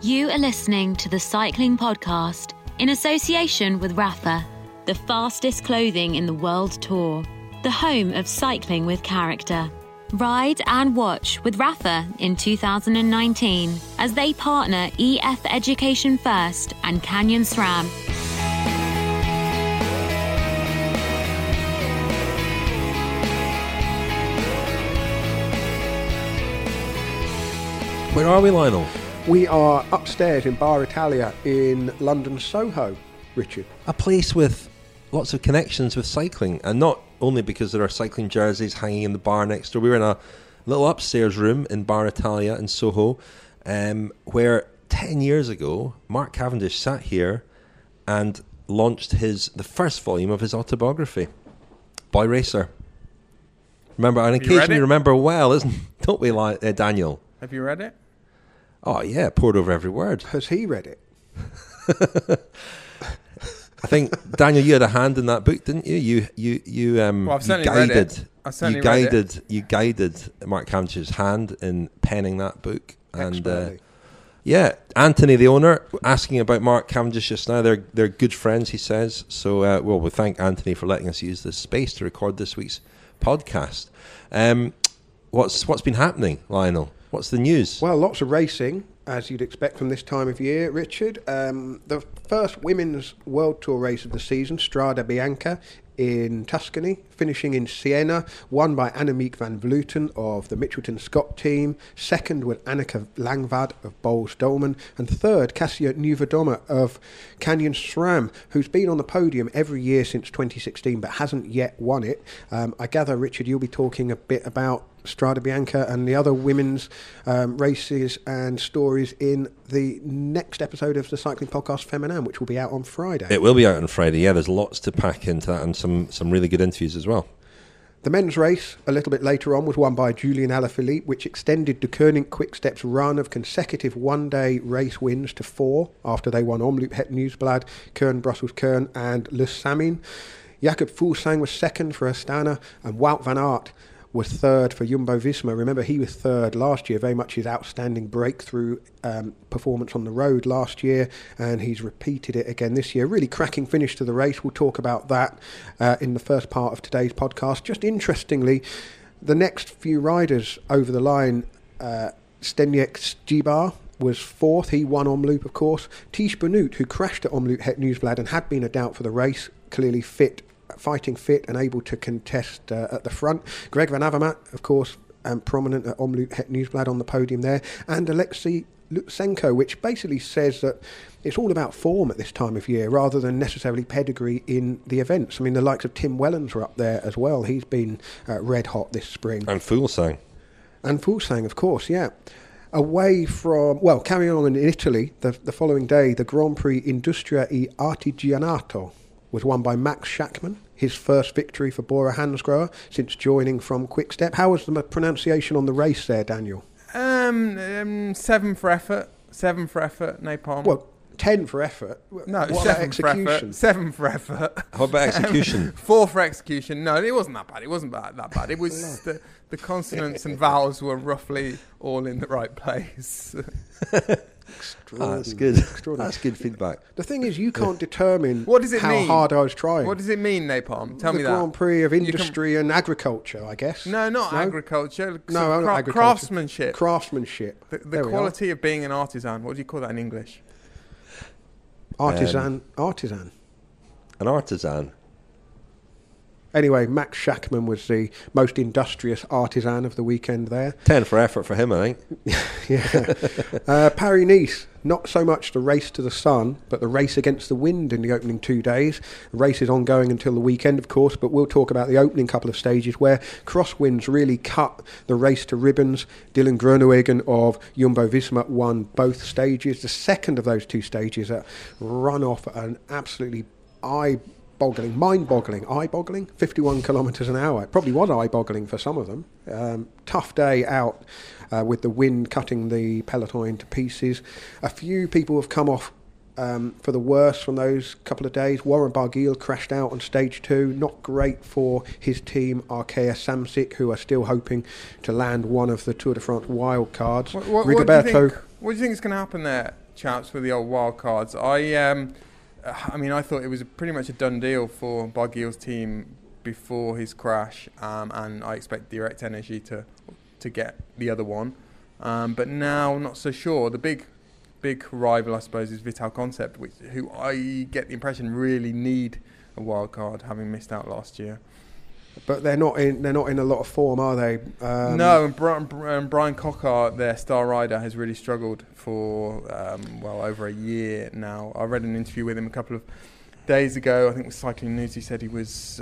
You are listening to the Cycling Podcast in association with Rapha, the fastest clothing in the world tour, the home of cycling with character. Ride and watch with Rapha in 2019 as they partner EF Education First and Canyon SRAM. Where are we, Lionel? We are upstairs in Bar Italia in London Soho, Richard. A place with lots of connections with cycling, and not only because there are cycling jerseys hanging in the bar next door. We were in a little upstairs room in Bar Italia in Soho, where 10 years ago Mark Cavendish sat here and launched the first volume of his autobiography, Boy Racer. Remember, an occasion we remember well, don't we, Daniel? Have you read it? Oh yeah, poured over every word. Has he read it? I think, Daniel, you had a hand in that book, didn't you? Well, I've certainly read it. You guided Mark Cavendish's hand in penning that book. And Anthony, the owner, asking about Mark Cavendish just now. They're good friends, he says. So, we thank Anthony for letting us use this space to record this week's podcast. What's been happening, Lionel? What's the news? Well, lots of racing, as you'd expect from this time of year, Richard. The first women's World Tour race of the season, Strade Bianche in Tuscany, finishing in Siena, won by Annemiek van Vleuten of the Mitchelton Scott team. Second was Anneke Langvad of Boels Dolman. And third, Kasia Nieuwendomme of Canyon SRAM, who's been on the podium every year since 2016 but hasn't yet won it. I gather, Richard, you'll be talking a bit about Strade Bianche and the other women's races and stories in the next episode of the Cycling Podcast Feminin, which will be out on Friday. It will be out on Friday, yeah. There's lots to pack into that and some really good interviews as well. The men's race, a little bit later on, was won by Julian Alaphilippe, which extended De Koning Quick-Step's run of consecutive one-day race wins to 4 after they won Omloop Het Nieuwsblad, Kuurne Brussels Kuurne and Le Samin. Jakob Fuglsang was second for Astana, and Wout van Aert was third for Jumbo-Visma. Remember, he was third last year, very much his outstanding breakthrough performance on the road last year, and he's repeated it again this year. Really cracking finish to the race. We'll talk about that in the first part of today's podcast. Just interestingly, the next few riders over the line, Zdeněk Stybar was fourth. He won Omloop, of course. Tiesj Benoot, who crashed at Omloop Het Nieuwsblad and had been a doubt for the race, clearly fighting fit and able to contest at the front. Greg Van Avermaet, of course, prominent at Omloop Het Nieuwsblad on the podium there, and Alexei Lutsenko, which basically says that it's all about form at this time of year rather than necessarily pedigree in the events. I mean, the likes of Tim Wellens were up there as well. He's been red hot this spring. And Fuglsang. And Fuglsang, of course, yeah. Away from, carrying on in Italy, the following day, the Grand Prix Industria e Artigianato was won by Max Schachmann, his first victory for Bora Hansgrohe since joining from Quick-Step. How was the pronunciation on the race there, Daniel? 7 for effort, Napalm. Well, 10 for effort. No, what 7 for effort. 7 for effort. How about execution? 4 for execution. No, it wasn't that bad. It wasn't that bad. It was the consonants and vowels were roughly all in the right place. That's good. That's good feedback. The thing is, you can't determine what does it how mean? Hard I was trying. What does it mean, Napalm? Tell me that. The Grand Prix of Industry and Agriculture, I guess. No, not agriculture. No, not agriculture. Craftsmanship. Craftsmanship. The quality of being an artisan. What do you call that in English? Artisan. An artisan. Anyway, Max Schachmann was the most industrious artisan of the weekend there. 10 for effort for him, I think. Yeah. Paris-Nice, not so much the race to the sun, but the race against the wind in the opening 2 days. The race is ongoing until the weekend, of course, but we'll talk about the opening couple of stages where crosswinds really cut the race to ribbons. Dylan Groenewegen of Jumbo-Visma won both stages. The second of those 2 stages run off at an absolutely mind-boggling, 51 kilometres an hour. It probably was eye-boggling for some of them. Tough day out with the wind cutting the peloton to pieces. A few people have come off for the worse from those couple of days. Warren Barguil crashed out on stage 2. Not great for his team, Arkea Samsic, who are still hoping to land one of the Tour de France wild cards. What do you think is going to happen there? chaps, for the old wild cards. I mean, I thought it was pretty much a done deal for Barguil's team before his crash, and I expect Direct Energy to get the other one. But now, not so sure. The big rival, I suppose, is Vital Concept, who I get the impression really need a wild card, having missed out last year. But they're not in a lot of form, are they? No, and Brian Cockart, their star rider, has really struggled for over a year now. I read an interview with him a couple of days ago. I think with Cycling News, he said he was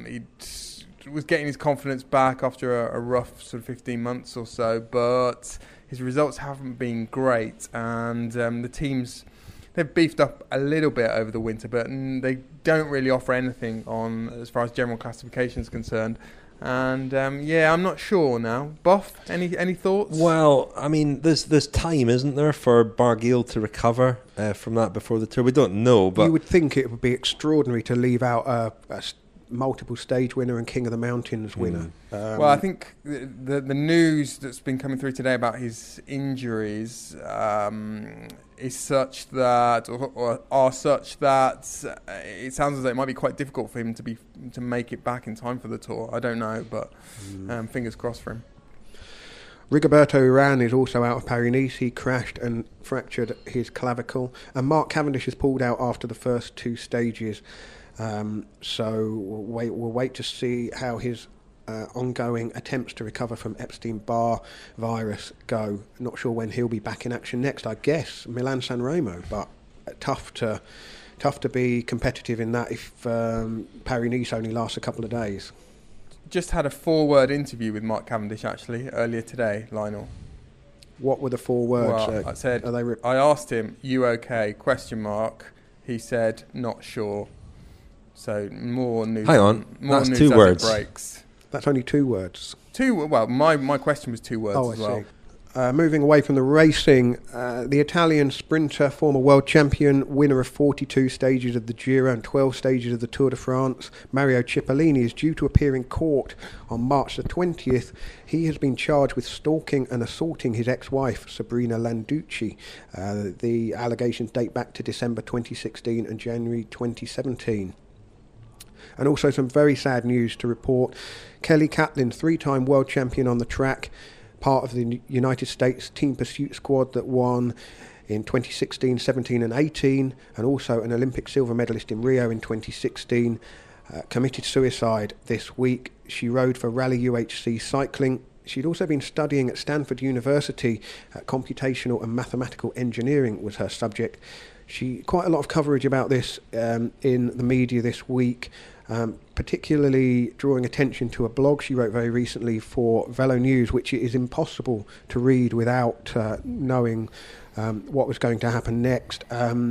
getting his confidence back after a rough sort of 15 months or so, but his results haven't been great, and the teams, they've beefed up a little bit over the winter, but they don't really offer anything on as far as general classification is concerned. And I'm not sure now. Buff, any thoughts? Well, I mean, there's time, isn't there, for Barguil to recover from that before the Tour? We don't know, but you would think it would be extraordinary to leave out a multiple stage winner and King of the Mountains winner. Well, I think the news that's been coming through today about his injuries is such that, or are such that it sounds as though it might be quite difficult for him to make it back in time for the Tour. I don't know, but fingers crossed for him. Rigoberto Urán is also out of Paris-Nice. He crashed and fractured his clavicle, and Mark Cavendish has pulled out after the first two stages. So we'll wait to see how his ongoing attempts to recover from Epstein-Barr virus go. Not sure when he'll be back in action next. I guess Milan-San Remo, but tough to be competitive in that if Paris-Nice only lasts a couple of days. Just had a 4-word interview with Mark Cavendish actually earlier today, Lionel. What were the 4 words? Well, I said, I asked him, "You okay?" ? He said, "Not sure." So more news. Hang on, more that's news 2 words. It breaks. That's only 2 words. Well, my question was 2 words as well. See. Moving away from the racing, the Italian sprinter, former world champion, winner of 42 stages of the Giro and 12 stages of the Tour de France, Mario Cipollini is due to appear in court on March the 20th. He has been charged with stalking and assaulting his ex-wife, Sabrina Landucci. The allegations date back to December 2016 and January 2017. And also some very sad news to report. Kelly Catlin, 3-time world champion on the track, part of the United States Team Pursuit squad that won in 2016, 17 and 18, and also an Olympic silver medalist in Rio in 2016, committed suicide this week. She rode for Rally UHC Cycling. She'd also been studying at Stanford University. Computational and mathematical engineering was her subject. Quite a lot of coverage about this in the media this week, particularly drawing attention to a blog she wrote very recently for Velo News, which it is impossible to read without knowing what was going to happen next.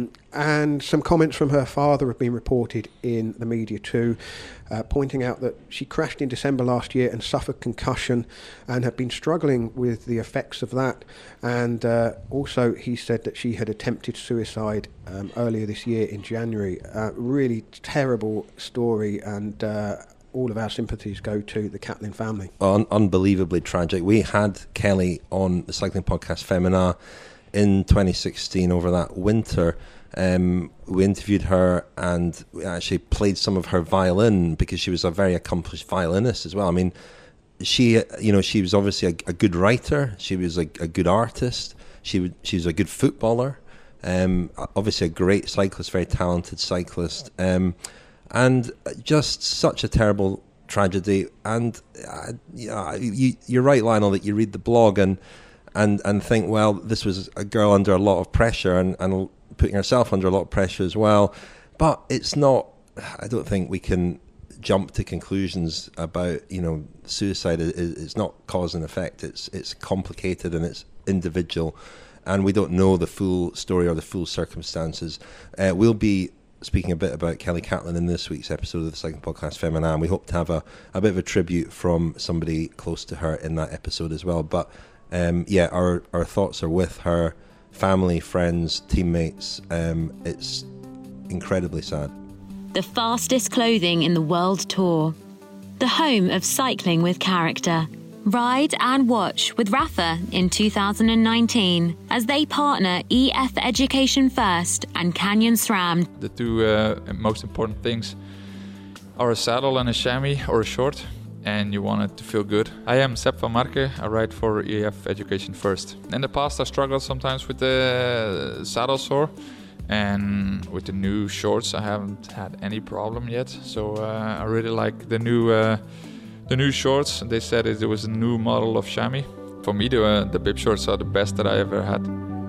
And some comments from her father have been reported in the media too, pointing out that she crashed in December last year and suffered concussion and had been struggling with the effects of that. And also he said that she had attempted suicide earlier this year in January. Really terrible story, and all of our sympathies go to the Catlin family. Unbelievably tragic. We had Kelly on the cycling podcast Femina in 2016 over that winter. We interviewed her and we actually played some of her violin because she was a very accomplished violinist as well. I mean, she was obviously a good writer. She was a good artist. She was a good footballer. Obviously a great cyclist, very talented cyclist. And just such a terrible tragedy. And you're right, Lionel, that you read the blog and think, well, this was a girl under a lot of pressure and putting herself under a lot of pressure as well. But it's not, I don't think we can jump to conclusions about, suicide. It's not cause and effect. It's complicated and it's individual. And we don't know the full story or the full circumstances. We'll be speaking a bit about Kelly Catlin in this week's episode of the Cycling Podcast Femina, and we hope to have a bit of a tribute from somebody close to her in that episode as well. But our thoughts are with her family, friends, teammates. It's incredibly sad. The fastest clothing in the world tour. The home of cycling with character. Ride and watch with Rafa in 2019 as they partner EF Education First and Canyon SRAM. The two most important things are a saddle and a chamois or a short, and you want it to feel good. I am Sepp van Marke. I ride for EF Education First. In the past I struggled sometimes with the saddle sore, and with the new shorts I haven't had any problem yet. So I really like the new shorts. They said it was a new model of chamois. For me, the bib shorts are the best that I ever had.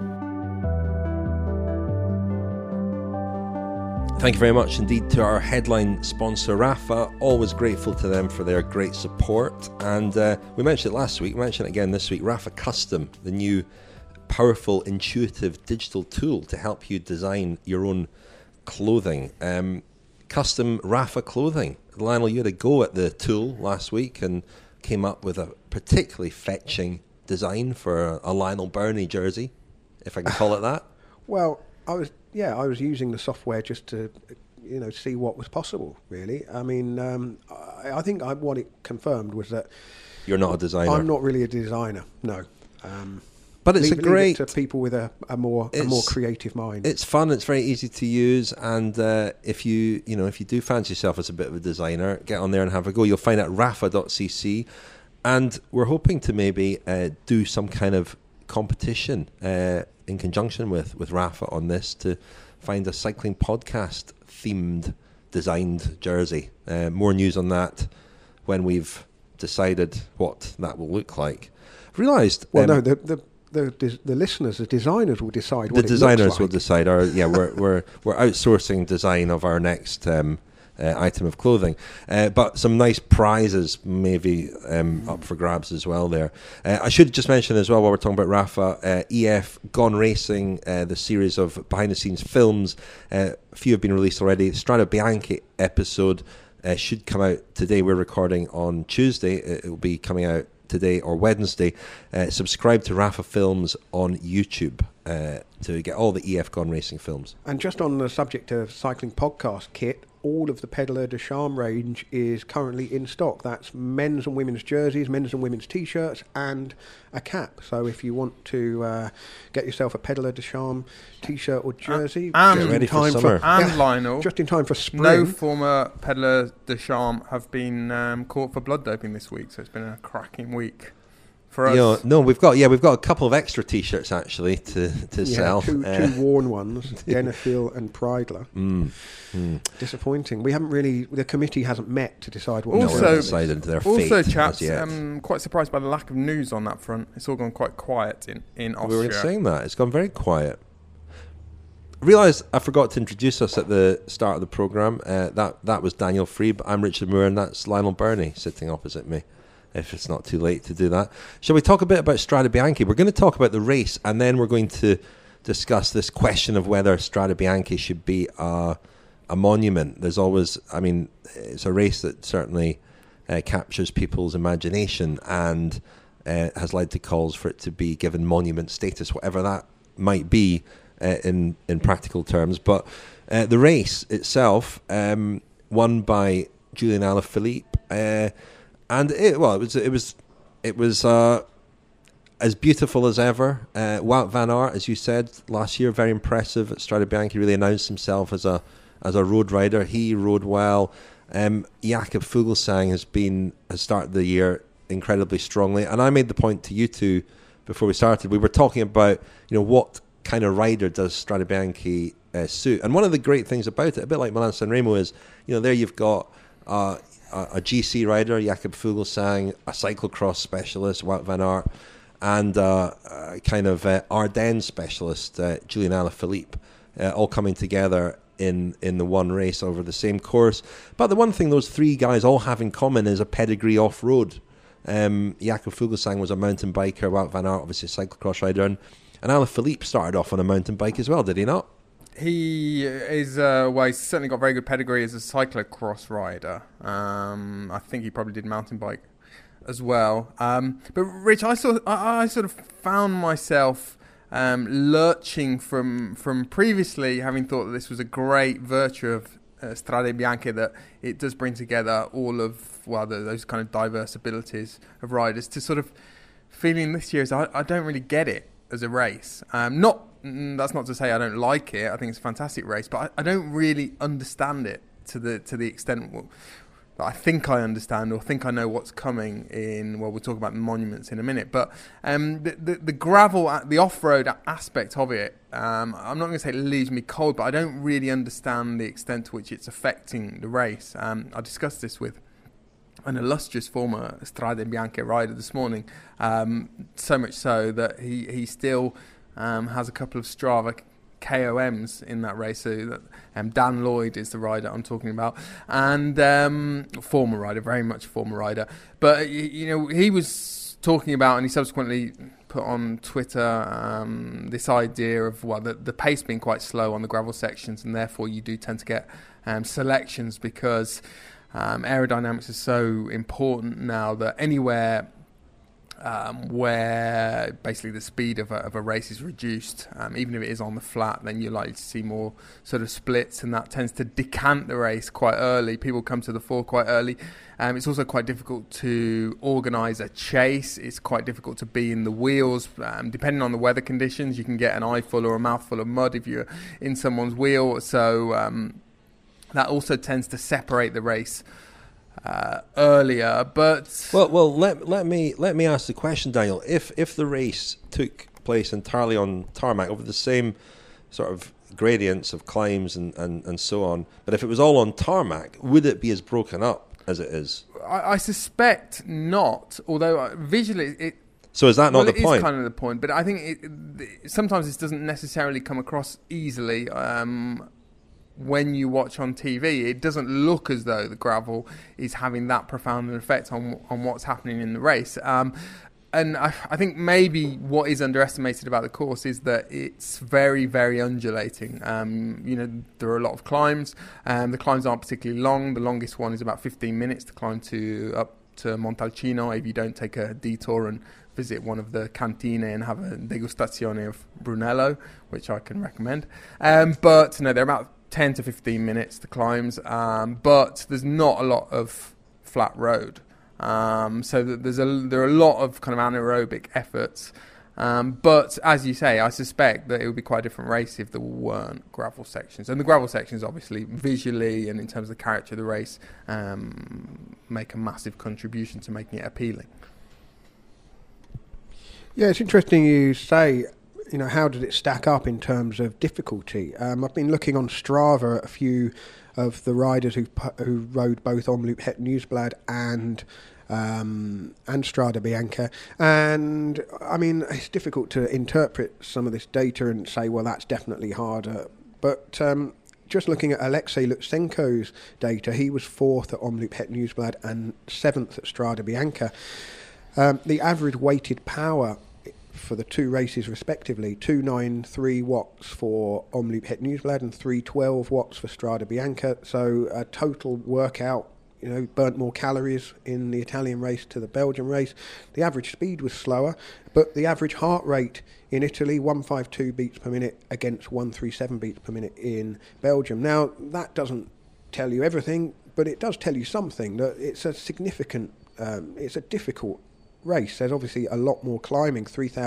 Thank you very much indeed to our headline sponsor, Rafa. Always grateful to them for their great support. And we mentioned it last week, we mentioned it again this week, Rafa Custom, the new powerful, intuitive digital tool to help you design your own clothing. Custom Rafa clothing. Lionel, you had a go at the tool last week and came up with a particularly fetching design for a Lionel Birnie jersey, if I can call it that. Well, I was using the software just to, see what was possible, really. I mean, I think what it confirmed was that... You're not a designer. I'm not really a designer, no. But it's leave great... it to people with a more creative mind. It's fun, it's very easy to use, and if you do fancy yourself as a bit of a designer, get on there and have a go. You'll find it at rafa.cc, and we're hoping to maybe do some kind of competition in conjunction with Rafa on this to find a cycling podcast themed designed jersey. More news on that when we've decided what that will look like. I've realised... Well, no, the listeners, the designers will decide what the designers it looks like. will decide. We're outsourcing design of our next item of clothing, but some nice prizes maybe up for grabs as well there. I should just mention as well, while we're talking about Rafa, EF Gone Racing, the series of behind the scenes films, a few have been released already. Strade Bianche episode should come out today. We're recording on Tuesday. It will be coming out today or Wednesday. Subscribe to Rafa Films on YouTube to get all the EF Gone Racing films. And just on the subject of cycling podcast kit, all of the Peddler de Charme range is currently in stock. That's men's and women's jerseys, men's and women's t-shirts, and a cap. So if you want to get yourself a Peddler de Charme t-shirt or jersey, get ready for summer. Lionel, just in time for spring. No former Peddler de Charme have been caught for blood doping this week, so it's been a cracking week for us. We've got a couple of extra t-shirts actually to sell. Two worn ones, Denifil and Preidler. Disappointing. We haven't really. The committee hasn't met to decide what. Decided their fate. Also, chaps, quite surprised by the lack of news on that front. It's all gone quite quiet in Austria. We were saying that it's gone very quiet. Realised I forgot to introduce us at the start of the programme. That was Daniel Friebe. I'm Richard Moore, and that's Lionel Birnie sitting opposite me. If it's not too late to do that. Shall we talk a bit about Strade Bianche? We're going to talk about the race, and then we're going to discuss this question of whether Strade Bianche should be a monument. There's always, it's a race that certainly captures people's imagination and has led to calls for it to be given monument status, whatever that might be in practical terms. But the race itself, won by Julian Alaphilippe, and it was as beautiful as ever. Wout van Aert, as you said last year, very impressive at Strade Bianche. Really announced himself as a road rider. He rode well. Jakob Fuglsang has started the year incredibly strongly. And I made the point to you two before we started. We were talking about what kind of rider does Strade Bianche suit. And one of the great things about it, a bit like Milan San Remo, is there you've got a GC rider, Jakob Fuglsang, a cyclocross specialist, Wout van Aert, and a kind of Ardennes specialist, Julian Alaphilippe, all coming together in the one race over the same course. But the one thing those three guys all have in common is a pedigree off-road. Jakob Fuglsang was a mountain biker, Wout van Aert obviously a cyclocross rider, and Alaphilippe started off on a mountain bike as well, did he not? He is, he's certainly got very good pedigree as a cyclocross rider. I think he probably did mountain bike as well. But Rich, I sort of found myself lurching from previously having thought that this was a great virtue of Strade Bianche, that it does bring together all of those kind of diverse abilities of riders. To sort of feeling this year is I don't really get it as a race. That's not to say I don't like it. I think it's a fantastic race, but I don't really understand it to the extent that I think I understand or think I know what's coming in. Well, we'll talk about the monuments in a minute, but the gravel, the off-road aspect of it, I'm not going to say it leaves me cold, but I don't really understand the extent to which it's affecting the race. I discussed this with an illustrious former Strade Bianche rider this morning, so much so that he still has a couple of Strava KOMs in that race. So Dan Lloyd is the rider I'm talking about, and former rider, very much former rider. But he was talking about, and he subsequently put on Twitter this idea of the pace being quite slow on the gravel sections, and therefore you do tend to get selections because aerodynamics is so important now that anywhere where basically the speed of a race is reduced, even if it is on the flat, then you're likely to see more sort of splits, and that tends to decant the race quite early. People come to the fore quite early. It's also quite difficult to organise a chase. It's quite difficult to be in the wheels. Depending on the weather conditions, you can get an eyeful or a mouthful of mud if you're in someone's wheel. So that also tends to separate the race earlier. But let me ask the question, Daniel. If the race took place entirely on tarmac over the same sort of gradients of climbs and so on, but if it was all on tarmac, would it be as broken up as it is? I suspect not, although visually it. So is that not the point? It is kind of the point, but I think sometimes this doesn't necessarily come across easily. When you watch on TV, it doesn't look as though the gravel is having that profound an effect on what's happening in the race. And I think maybe what is underestimated about the course is that it's very, very undulating. There are a lot of climbs. The climbs aren't particularly long. The longest one is about 15 minutes to climb up to Montalcino if you don't take a detour and visit one of the cantine and have a degustazione of Brunello, which I can recommend. But they're about 10 to 15 minutes, the climbs, but there's not a lot of flat road. So there are a lot of kind of anaerobic efforts. But as you say, I suspect that it would be quite a different race if there weren't gravel sections. And the gravel sections, obviously, visually and in terms of the character of the race, make a massive contribution to making it appealing. Yeah, it's interesting you say, how did it stack up in terms of difficulty? I've been looking on Strava at a few of the riders who rode both Omloop Het Nieuwsblad and Strade Bianche, and I mean it's difficult to interpret some of this data and say, well, that's definitely harder. But just looking at Alexei Lutsenko's data, he was 4th at Omloop Het Nieuwsblad and 7th at Strade Bianche. The average weighted power for the two races respectively, 293 watts for Omloop Het Nieuwsblad and 312 watts for Strade Bianche. So a total workout, burnt more calories in the Italian race to the Belgian race. The average speed was slower, but the average heart rate in Italy, 152 beats per minute against 137 beats per minute in Belgium. Now, that doesn't tell you everything, but it does tell you something, that it's a significant, it's a difficult race. There's obviously a lot more climbing,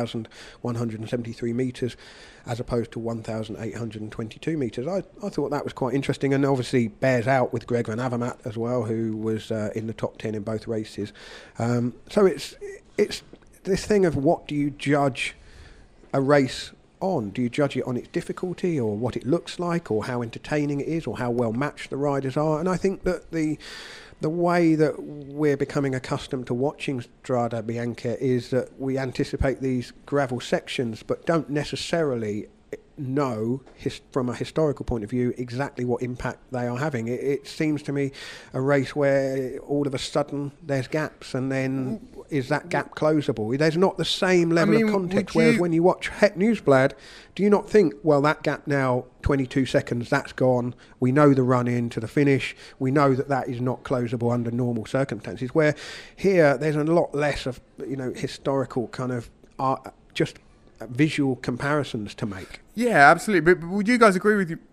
3,173 metres as opposed to 1,822 metres. I thought that was quite interesting, and obviously bears out with Greg Van Avermaet as well, who was in the top 10 in both races. So it's this thing of, what do you judge a race on? Do you judge it on its difficulty, or what it looks like, or how entertaining it is, or how well matched the riders are? And I think that the way that we're becoming accustomed to watching Strade Bianche is that we anticipate these gravel sections but don't necessarily know, from a historical point of view, exactly what impact they are having. It seems to me a race where all of a sudden there's gaps, and then is that gap closable? There's not the same level of context, whereas when you watch Het Nieuwsblad, do you not think, well, that gap now, 22 seconds, that's gone, we know the run in to the finish, we know that is not closable under normal circumstances, where here there's a lot less of historical kind of just visual comparisons to make. Yeah, absolutely. But would you guys agree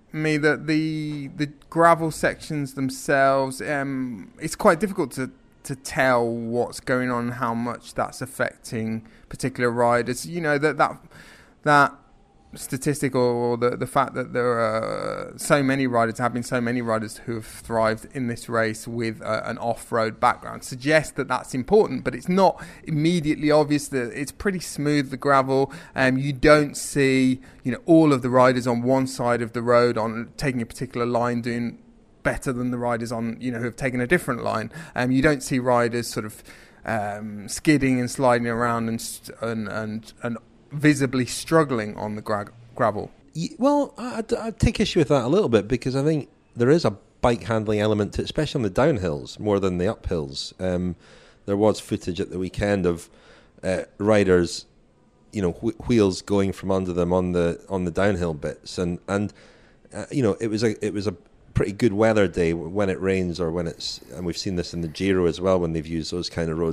me that the gravel sections themselves, it's quite difficult to tell what's going on, how much that's affecting particular riders. You know, that statistic or the fact that there are so many riders, have been so many riders who have thrived in this race with an off-road background suggests that that's important, but it's not immediately obvious. That it's pretty smooth, the gravel. You don't see, you know, all of the riders on one side of the road on taking a particular line doing better than the riders on, you know, who have taken a different line. You don't see riders sort of skidding and sliding around and visibly struggling on the gravel. Well, I'd take issue with that a little bit, because I think there is a bike handling element to it, especially on the downhills more than the uphills. There was footage at the weekend of riders, you know, wheels going from under them on the downhill bits, and you know, it was a pretty good weather day when it rains, or when it's, and we've seen this in the Giro as well when they've used those kind of roads.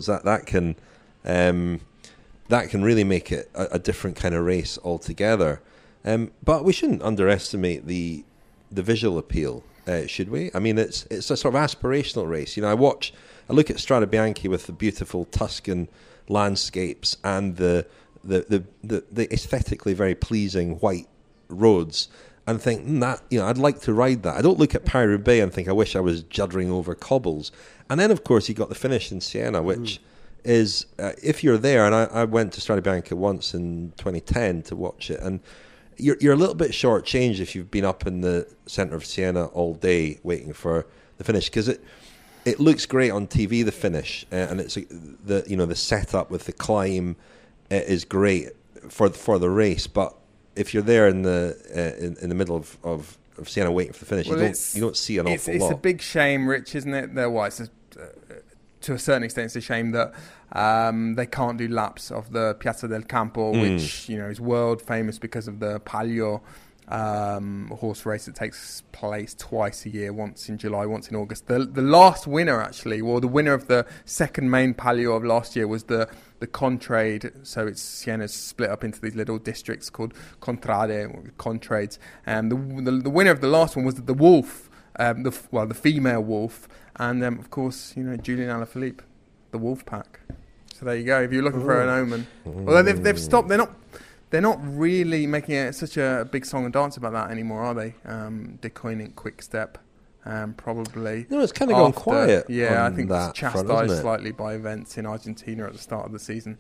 That can really make it a different kind of race altogether. But we shouldn't underestimate the visual appeal, should we? I mean, it's a sort of aspirational race. You know, I look at Strade Bianche with the beautiful Tuscan landscapes and the aesthetically very pleasing white roads, and think that, you know, I'd like to ride that. I don't look at Paris-Roubaix and think I wish I was juddering over cobbles. And then, of course, you got the finish in Siena, which is, if you're there, and I went to Strade Bianche once in 2010 to watch it, and you're a little bit shortchanged if you've been up in the centre of Siena all day waiting for the finish, because it looks great on TV, the finish, and it's the setup with the climb is great for the race. But if you're there in the middle of Siena waiting for the finish, you don't see an awful lot. It's a big shame, Rich, isn't it? To a certain extent, it's a shame that they can't do laps of the Piazza del Campo, which, you know, is world famous because of the Palio horse race that takes place twice a year, once in July, once in August. The last winner, actually, or the winner of the second main Palio of last year, was the Contrade. So Siena's split up into these little districts called Contrade, or Contrades. And the winner of the last one was the Wolf, the female Wolf. And of course, you know, Julian Alaphilippe, the Wolf Pack. So there you go. If you're looking for an omen, although they've stopped, they're not really making such a big song and dance about that anymore, are they? De Koning, Quick Step, probably. No, it's kind of gone quiet. Yeah, I think it's chastised it? slightly by events in Argentina at the start of the season.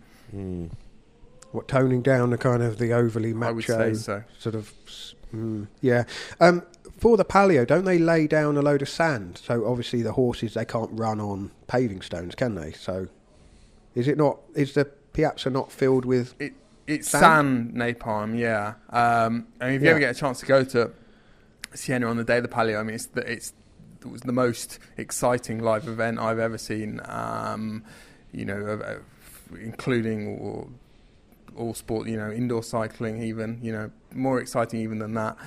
What, toning down the overly macho? I would say so. Sort of, yeah. For the Palio, don't they lay down a load of sand? So obviously the horses, they can't run on paving stones, can they? So is the Piazza not filled with It's sand napalm, yeah. And if you ever get a chance to go to Siena on the day of the Palio, I mean, it was the most exciting live event I've ever seen. You know, including all sport, you know, indoor cycling, even, you know, more exciting even than that.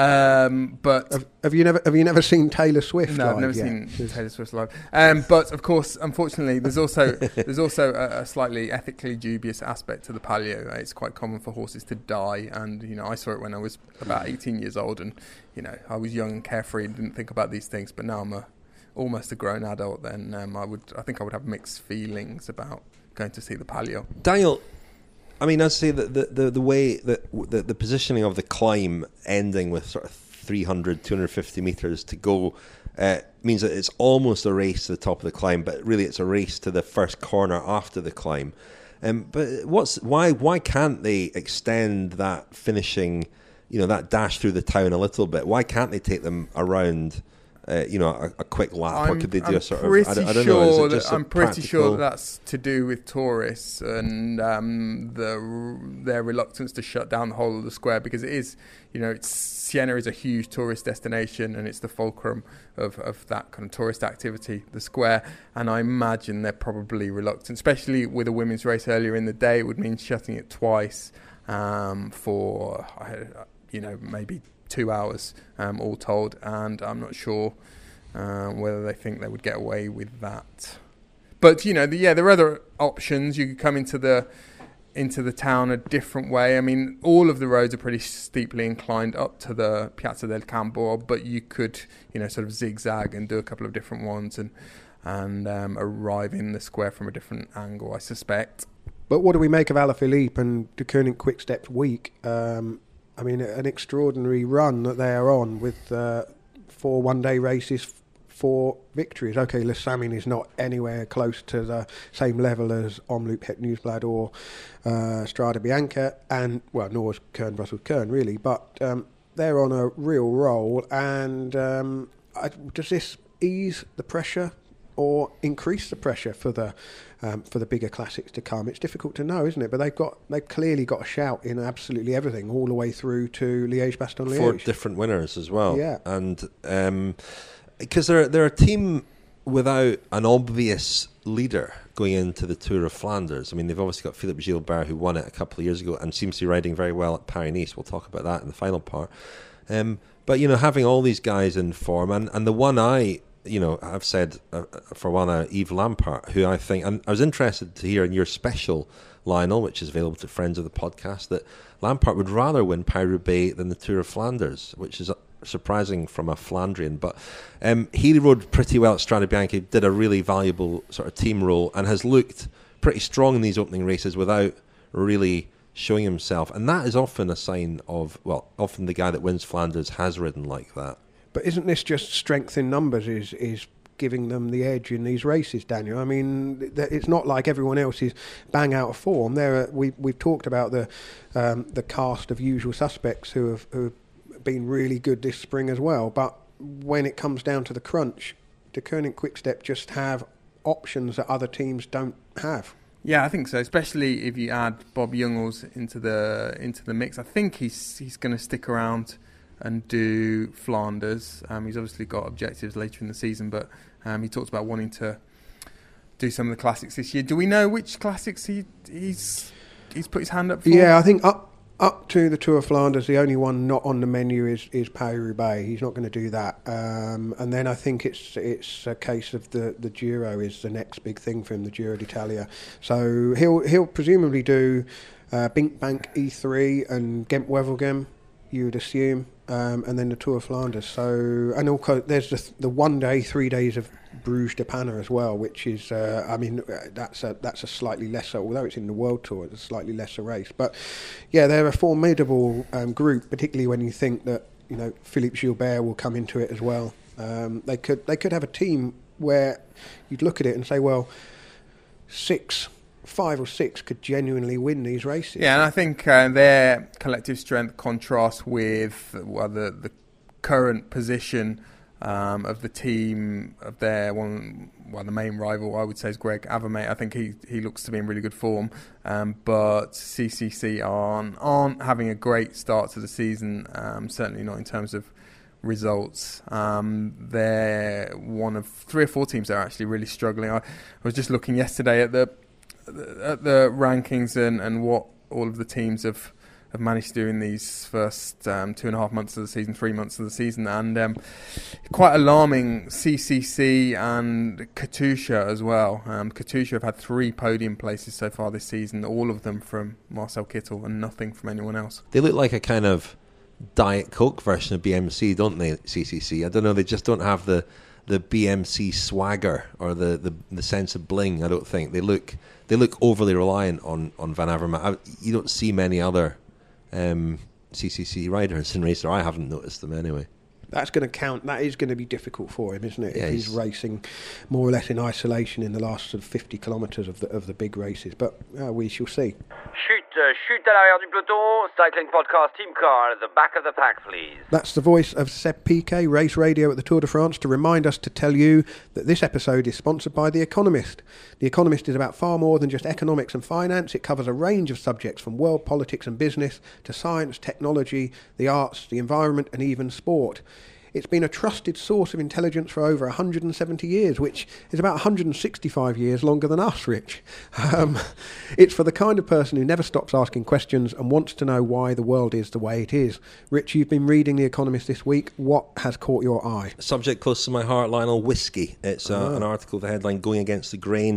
But have you never seen Taylor Swift? No, live I've never yet? seen Taylor Swift live. But of course, unfortunately, there's also a slightly ethically dubious aspect to the Palio. It's quite common for horses to die, and you know, I saw it when I was about 18 years old, and you know, I was young and carefree and didn't think about these things. But now I'm almost a grown adult. Then I think I would have mixed feelings about going to see the Palio. Daniel, I mean, I'd say that the way that the positioning of the climb ending with sort of 300, 250 metres to go means that it's almost a race to the top of the climb, but really it's a race to the first corner after the climb. But why can't they extend that finishing, you know, that dash through the town a little bit? Why can't they take them around? You know, a quick lap, or could they do a sort of? I don't know. I'm pretty sure that that's to do with tourists and their reluctance to shut down the whole of the square, because it is, you know, Siena is a huge tourist destination and it's the fulcrum of that kind of tourist activity, the square. And I imagine they're probably reluctant, especially with a women's race earlier in the day. It would mean shutting it twice for, you know, maybe 2 hours all told, and I'm not sure whether they think they would get away with that. But you know, there are other options. You could come into the into the town a different way. I mean, all of the roads are pretty steeply inclined up to the Piazza del Campo, but you could, sort of zigzag and do a couple of different ones and arrive in the square from a different angle, I suspect. But what do we make of Alaphilippe and De Koning Quick-Step's week? I mean, an extraordinary run that they are on with 4 one-day races, 4 victories. Okay, Les Samin is not anywhere close to the same level as Omloop Het Nieuwsblad or Strade Bianca, and, well, nor is Kuurne Brussels Kuurne, really, but they're on a real roll. And does this ease the pressure or increase the pressure for the bigger classics to come? It's difficult to know, isn't it? But they've clearly got a shout in absolutely everything, all the way through to Liège-Bastogne-Liège. 4 different winners as well. Yeah, and because they're a team without an obvious leader going into the Tour of Flanders. I mean, they've obviously got Philippe Gilbert, who won it a couple of years ago and seems to be riding very well at Paris-Nice. We'll talk about that in the final part. But having all these guys in form, and the one I've said for one, Yves Lampaert, who I think, and I was interested to hear in your special, Lionel, which is available to friends of the podcast, that Lampaert would rather win Paris-Roubaix than the Tour of Flanders, which is surprising from a Flandrian. But he rode pretty well at Strade Bianca, did a really valuable sort of team role, and has looked pretty strong in these opening races without really showing himself. And that is often a sign of, often the guy that wins Flanders has ridden like that. But isn't this just strength in numbers is giving them the edge in these races, Daniel? I mean, it's not like everyone else is bang out of form. We've talked about the cast of usual suspects who have been really good this spring as well. But when it comes down to the crunch, De Koning Quick-Step just have options that other teams don't have. Yeah, I think so. Especially if you add Bob Jungels into the mix. I think he's going to stick around and do Flanders. He's obviously got objectives later in the season, but he talked about wanting to do some of the classics this year. Do we know which classics he's put his hand up for? Yeah, I think up to the Tour of Flanders, the only one not on the menu is Paris-Roubaix. He's not going to do that. And then I think it's a case of the Giro is the next big thing for him, the Giro d'Italia. So he'll presumably do Bink Bank E3 and Gent-Wevelgem, you would assume, and then the Tour of Flanders. So, and also there's the 1 day, 3 days of Bruges de Panne as well, which is, that's a slightly lesser, although it's in the World Tour, it's a slightly lesser race. But yeah, they're a formidable group, particularly when you think that Philippe Gilbert will come into it as well. They could have a team where you'd look at it and say, well, 5 or 6 could genuinely win these races. Yeah, and I think their collective strength contrasts with the current position of the team of their the main rival, I would say, is Greg Avermaet. I think he looks to be in really good form, but CCC aren't having a great start to the season. Certainly not in terms of results. They're one of 3 or 4 teams that are actually really struggling. I was just looking yesterday at the rankings and what all of the teams have managed to do in these first 2.5 months of the season, 3 months of the season, and quite alarming. CCC and Katusha as well. Katusha have had 3 podium places so far this season, all of them from Marcel Kittel and nothing from anyone else. They look like a kind of Diet Coke version of BMC, don't they, CCC? I don't know, they just don't have the BMC swagger or the sense of bling. I don't think they look overly reliant on Van Avermaet. You don't see many other CCC riders in race, or I haven't noticed them anyway. That's going to count. That is going to be difficult for him, isn't it? Yeah, if he's racing more or less in isolation in the last sort of 50 kilometres of the big races. But we shall see. Chute à l'arrière du peloton, cycling podcast, team car at the back of the pack, please. That's the voice of Seb Piquet, race radio at the Tour de France, to remind us to tell you that this episode is sponsored by The Economist. The Economist is about far more than just economics and finance. It covers a range of subjects from world politics and business to science, technology, the arts, the environment and even sport. It's been a trusted source of intelligence for over 170 years, which is about 165 years longer than us, Rich. It's for the kind of person who never stops asking questions and wants to know why the world is the way it is. Rich, you've been reading The Economist this week. What has caught your eye? Subject close to my heart, Lionel, whiskey. It's an article, the headline, Going Against the Grain.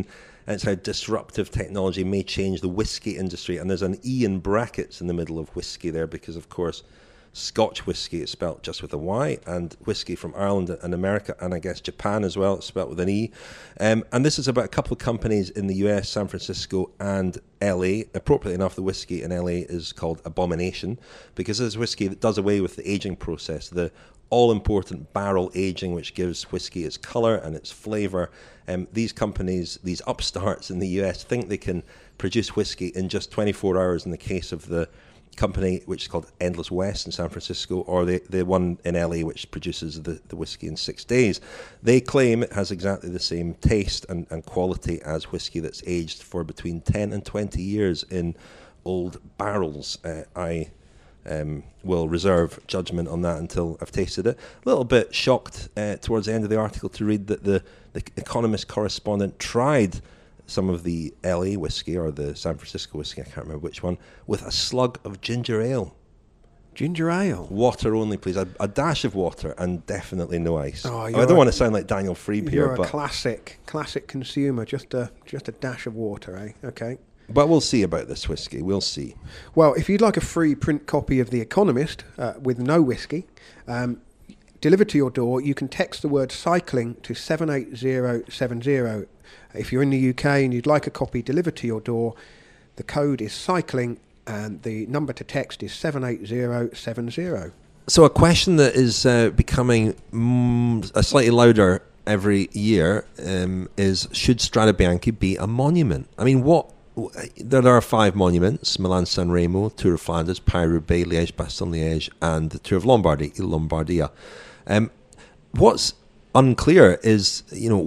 and it's how disruptive technology may change the whiskey industry. And there's an E in brackets in the middle of whiskey there because, of course, Scotch whiskey is spelt just with a Y, and whiskey from Ireland and America, and I guess Japan as well, it's spelt with an E. And this is about a couple of companies in the US, San Francisco and LA. Appropriately enough, the whiskey in LA is called Abomination because it's whiskey that does away with the aging process, the all-important barrel aging, which gives whiskey its colour and its flavour. These companies, these upstarts in the US, think they can produce whiskey in just 24 hours in the case of the company which is called Endless West in San Francisco, or the one in LA which produces the whiskey in 6 days. They claim it has exactly the same taste and quality as whiskey that's aged for between 10 and 20 years in old barrels. I will reserve judgment on that until I've tasted it. A little bit shocked towards the end of the article to read that the Economist correspondent tried some of the LA whiskey or the San Francisco whiskey, I can't remember which one, with a slug of ginger ale. Ginger ale? Water only, please. A dash of water and definitely no ice. I don't want to sound like Daniel Freeb here. You're a classic consumer, just a dash of water, eh? Okay. But we'll see about this whiskey. We'll see. Well, if you'd like a free print copy of The Economist with no whiskey, delivered to your door, you can text the word cycling to 78070. If you're in the UK and you'd like a copy delivered to your door, the code is cycling and the number to text is 78070. So a question that is becoming slightly louder every year is, should Strade Bianche be a monument? I mean, there are 5 monuments: Milan-San Remo, Tour of Flanders, Paris-Roubaix, Liège-Bastogne-Liège, and the Tour of Lombardy, Il Lombardia. What's unclear is,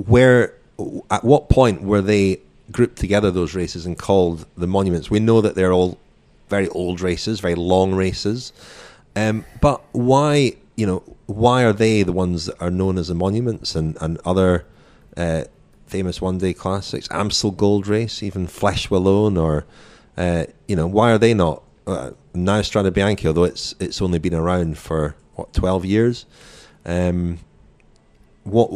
at what point were they grouped together, those races, and called the monuments? We know that they're all very old races, very long races, but why are they the ones that are known as the monuments, and other famous one-day classics, Amstel Gold Race, even Flèche Wallonne, or why are they not now Strade Bianche, although it's only been around for 12 years? What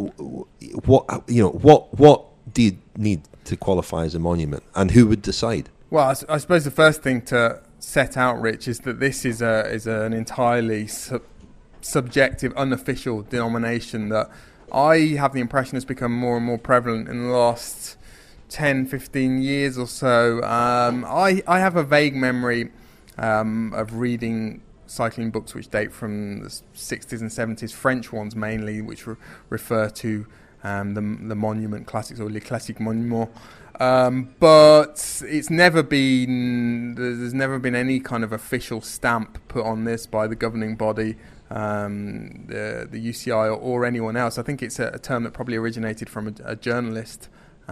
do you need to qualify as a monument, and who would decide? Well, I suppose the first thing to set out, Rich, is that this is an entirely subjective, unofficial denomination that I have the impression has become more and more prevalent in the last 10, 15 years or so. I have a vague memory of reading cycling books which date from the 60s and 70s, French ones mainly, which refer to the monument classics, or Les Classiques Monuments. But it's never been, there's never been any kind of official stamp put on this by the governing body, the UCI or anyone else. I think it's a term that probably originated from a journalist.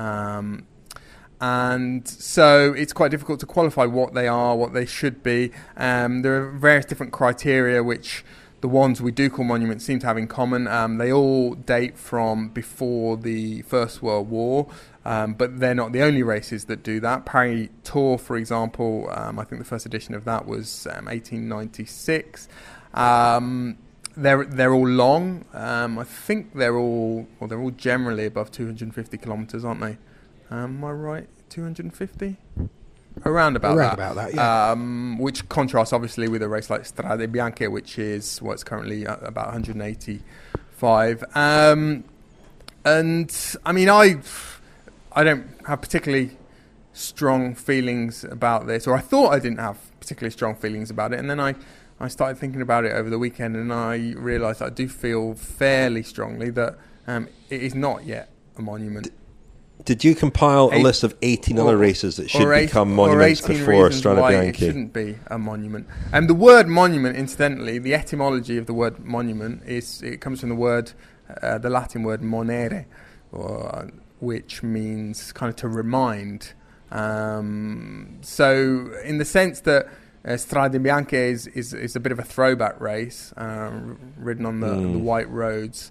And so it's quite difficult to qualify what they are, what they should be. There are various different criteria which the ones we do call monuments seem to have in common. They all date from before the First World War, but they're not the only races that do that. Paris Tour, for example, I think the first edition of that was 1896. They're all long. I think they're all generally above 250 kilometres, aren't they? Am I right? 250? Around about that, yeah. Which contrasts obviously with a race like Strade Bianche, which is what's currently about 185. And I mean, I don't have particularly strong feelings about this, or I thought I didn't have particularly strong feelings about it, and then I started thinking about it over the weekend, and I realised I do feel fairly strongly that it is not yet a monument. Did you compile a list of 18 other races that should become monuments before Strade Bianche? It shouldn't be a monument. And the word monument, incidentally, the etymology of the word monument it comes from the word, the Latin word monere, which means kind of to remind. So in the sense that Strade Bianche is a bit of a throwback race, ridden on the white roads.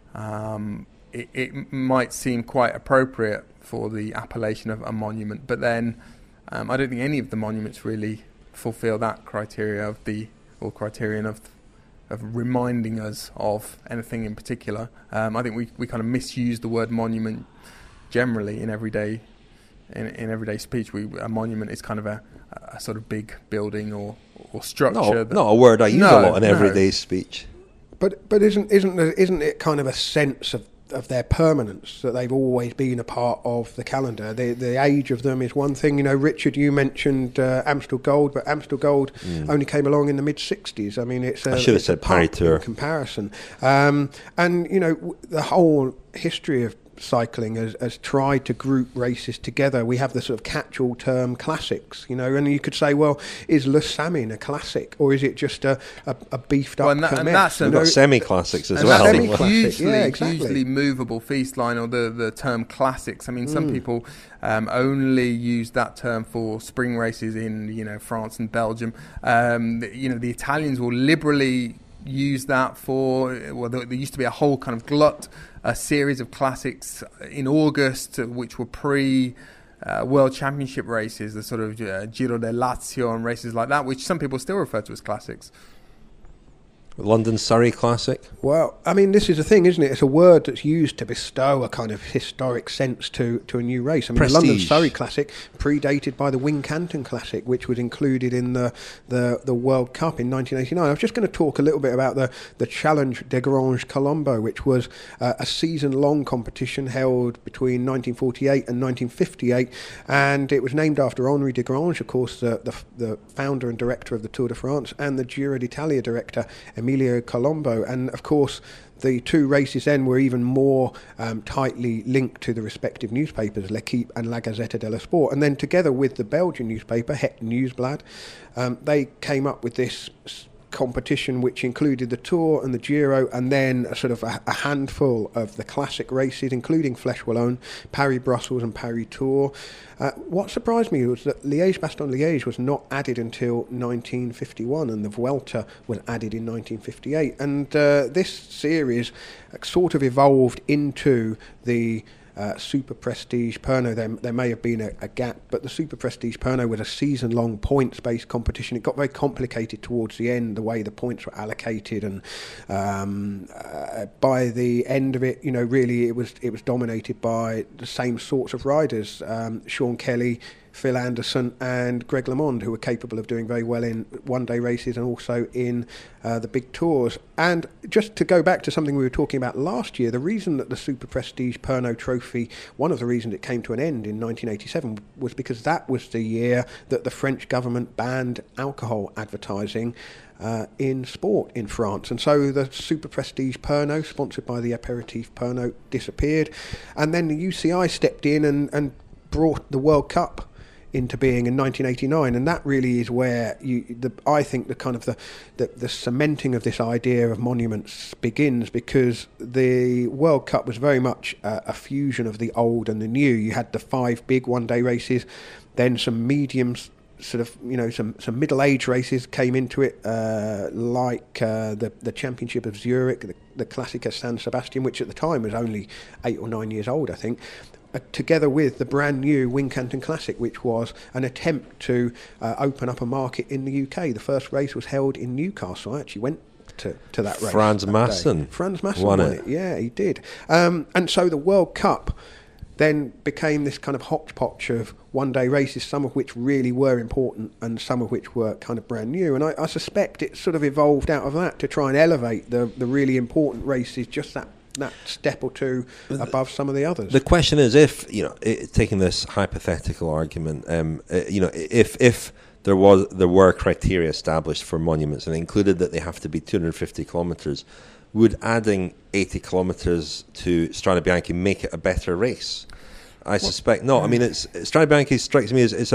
It might seem quite appropriate for the appellation of a monument, but then I don't think any of the monuments really fulfil that criterion of reminding us of anything in particular. I think we kind of misuse the word monument generally in everyday in everyday speech, a monument is kind of a sort of big building or structure. Not a word I use a lot in everyday speech. But isn't it kind of a sense of their permanence, that they've always been a part of the calendar? The age of them is one thing. Richard, you mentioned Amstel Gold, but Amstel Gold only came along in the mid-'60s. I mean, I should have said Paris Tour comparison. And the whole history of cycling has tried to group races together. We have the sort of catch-all term classics, and you could say, well, is Les Samin a classic, or is it just a beefed up Kermesse? We've got semi-classics as well. That's hugely movable feast line, or the term classics. I mean, some people only use that term for spring races in France and Belgium. The Italians will liberally use that for, there used to be a whole kind of glut, a series of classics in August, which were World Championship races, the sort of Giro del Lazio and races like that, which some people still refer to as classics. London Surrey Classic? Well, I mean, this is the thing, isn't it? It's a word that's used to bestow a kind of historic sense to a new race. I mean, the London Surrey Classic predated by the Wincanton Classic, which was included in the World Cup in 1989. I was just going to talk a little bit about the Challenge des Granges Colombo, which was a season-long competition held between 1948 and 1958, and it was named after Henri de Grange, of course, the founder and director of the Tour de France, and the Giro d'Italia director, Emilio Colombo. And of course the two races then were even more tightly linked to the respective newspapers, L'Équipe and La Gazzetta dello Sport. And then together with the Belgian newspaper, Het Nieuwsblad, they came up with this competition which included the Tour and the Giro, and then a sort of a handful of the classic races, including Flèche Wallonne, Paris-Brussels and Paris-Tours. What surprised me was that Liège-Bastogne-Liège was not added until 1951, and the Vuelta was added in 1958. And this series sort of evolved into the Super Prestige Pernod. There may have been a gap, but the Super Prestige Pernod was a season-long points-based competition. It got very complicated towards the end, the way the points were allocated, and by the end of it, really it was dominated by the same sorts of riders: Sean Kelly, Phil Anderson and Greg LeMond, who were capable of doing very well in one-day races and also in the big tours. And just to go back to something we were talking about last year, the reason that the Super Prestige Pernod Trophy, one of the reasons it came to an end in 1987, was because that was the year that the French government banned alcohol advertising in sport in France. And so the Super Prestige Pernod, sponsored by the Aperitif Pernod, disappeared. And then the UCI stepped in and brought the World Cup into being in 1989, and that really is where I think the cementing of this idea of monuments begins, because the World Cup was very much a fusion of the old and the new. You had the 5 big one-day races, then some mediums, sort of, some middle-age races came into it, like the Championship of Zurich, the Classica San Sebastian, which at the time was only 8 or 9 years old, I think, together with the brand new Wincanton Classic, which was an attempt to open up a market in the UK. The first race was held in Newcastle. I actually went to that race. Frans Maassen won it. Yeah, he did. And so the World Cup then became this kind of hodgepodge of one-day races, some of which really were important and some of which were kind of brand new. And I suspect it sort of evolved out of that to try and elevate the really important races, just that step or two above some of the others. The question is, if taking this hypothetical argument, if there were criteria established for monuments and included that they have to be 250 kilometres, would adding 80 kilometres to Strade Bianche make it a better race? I suspect not. I mean, Strade Bianche strikes me as it's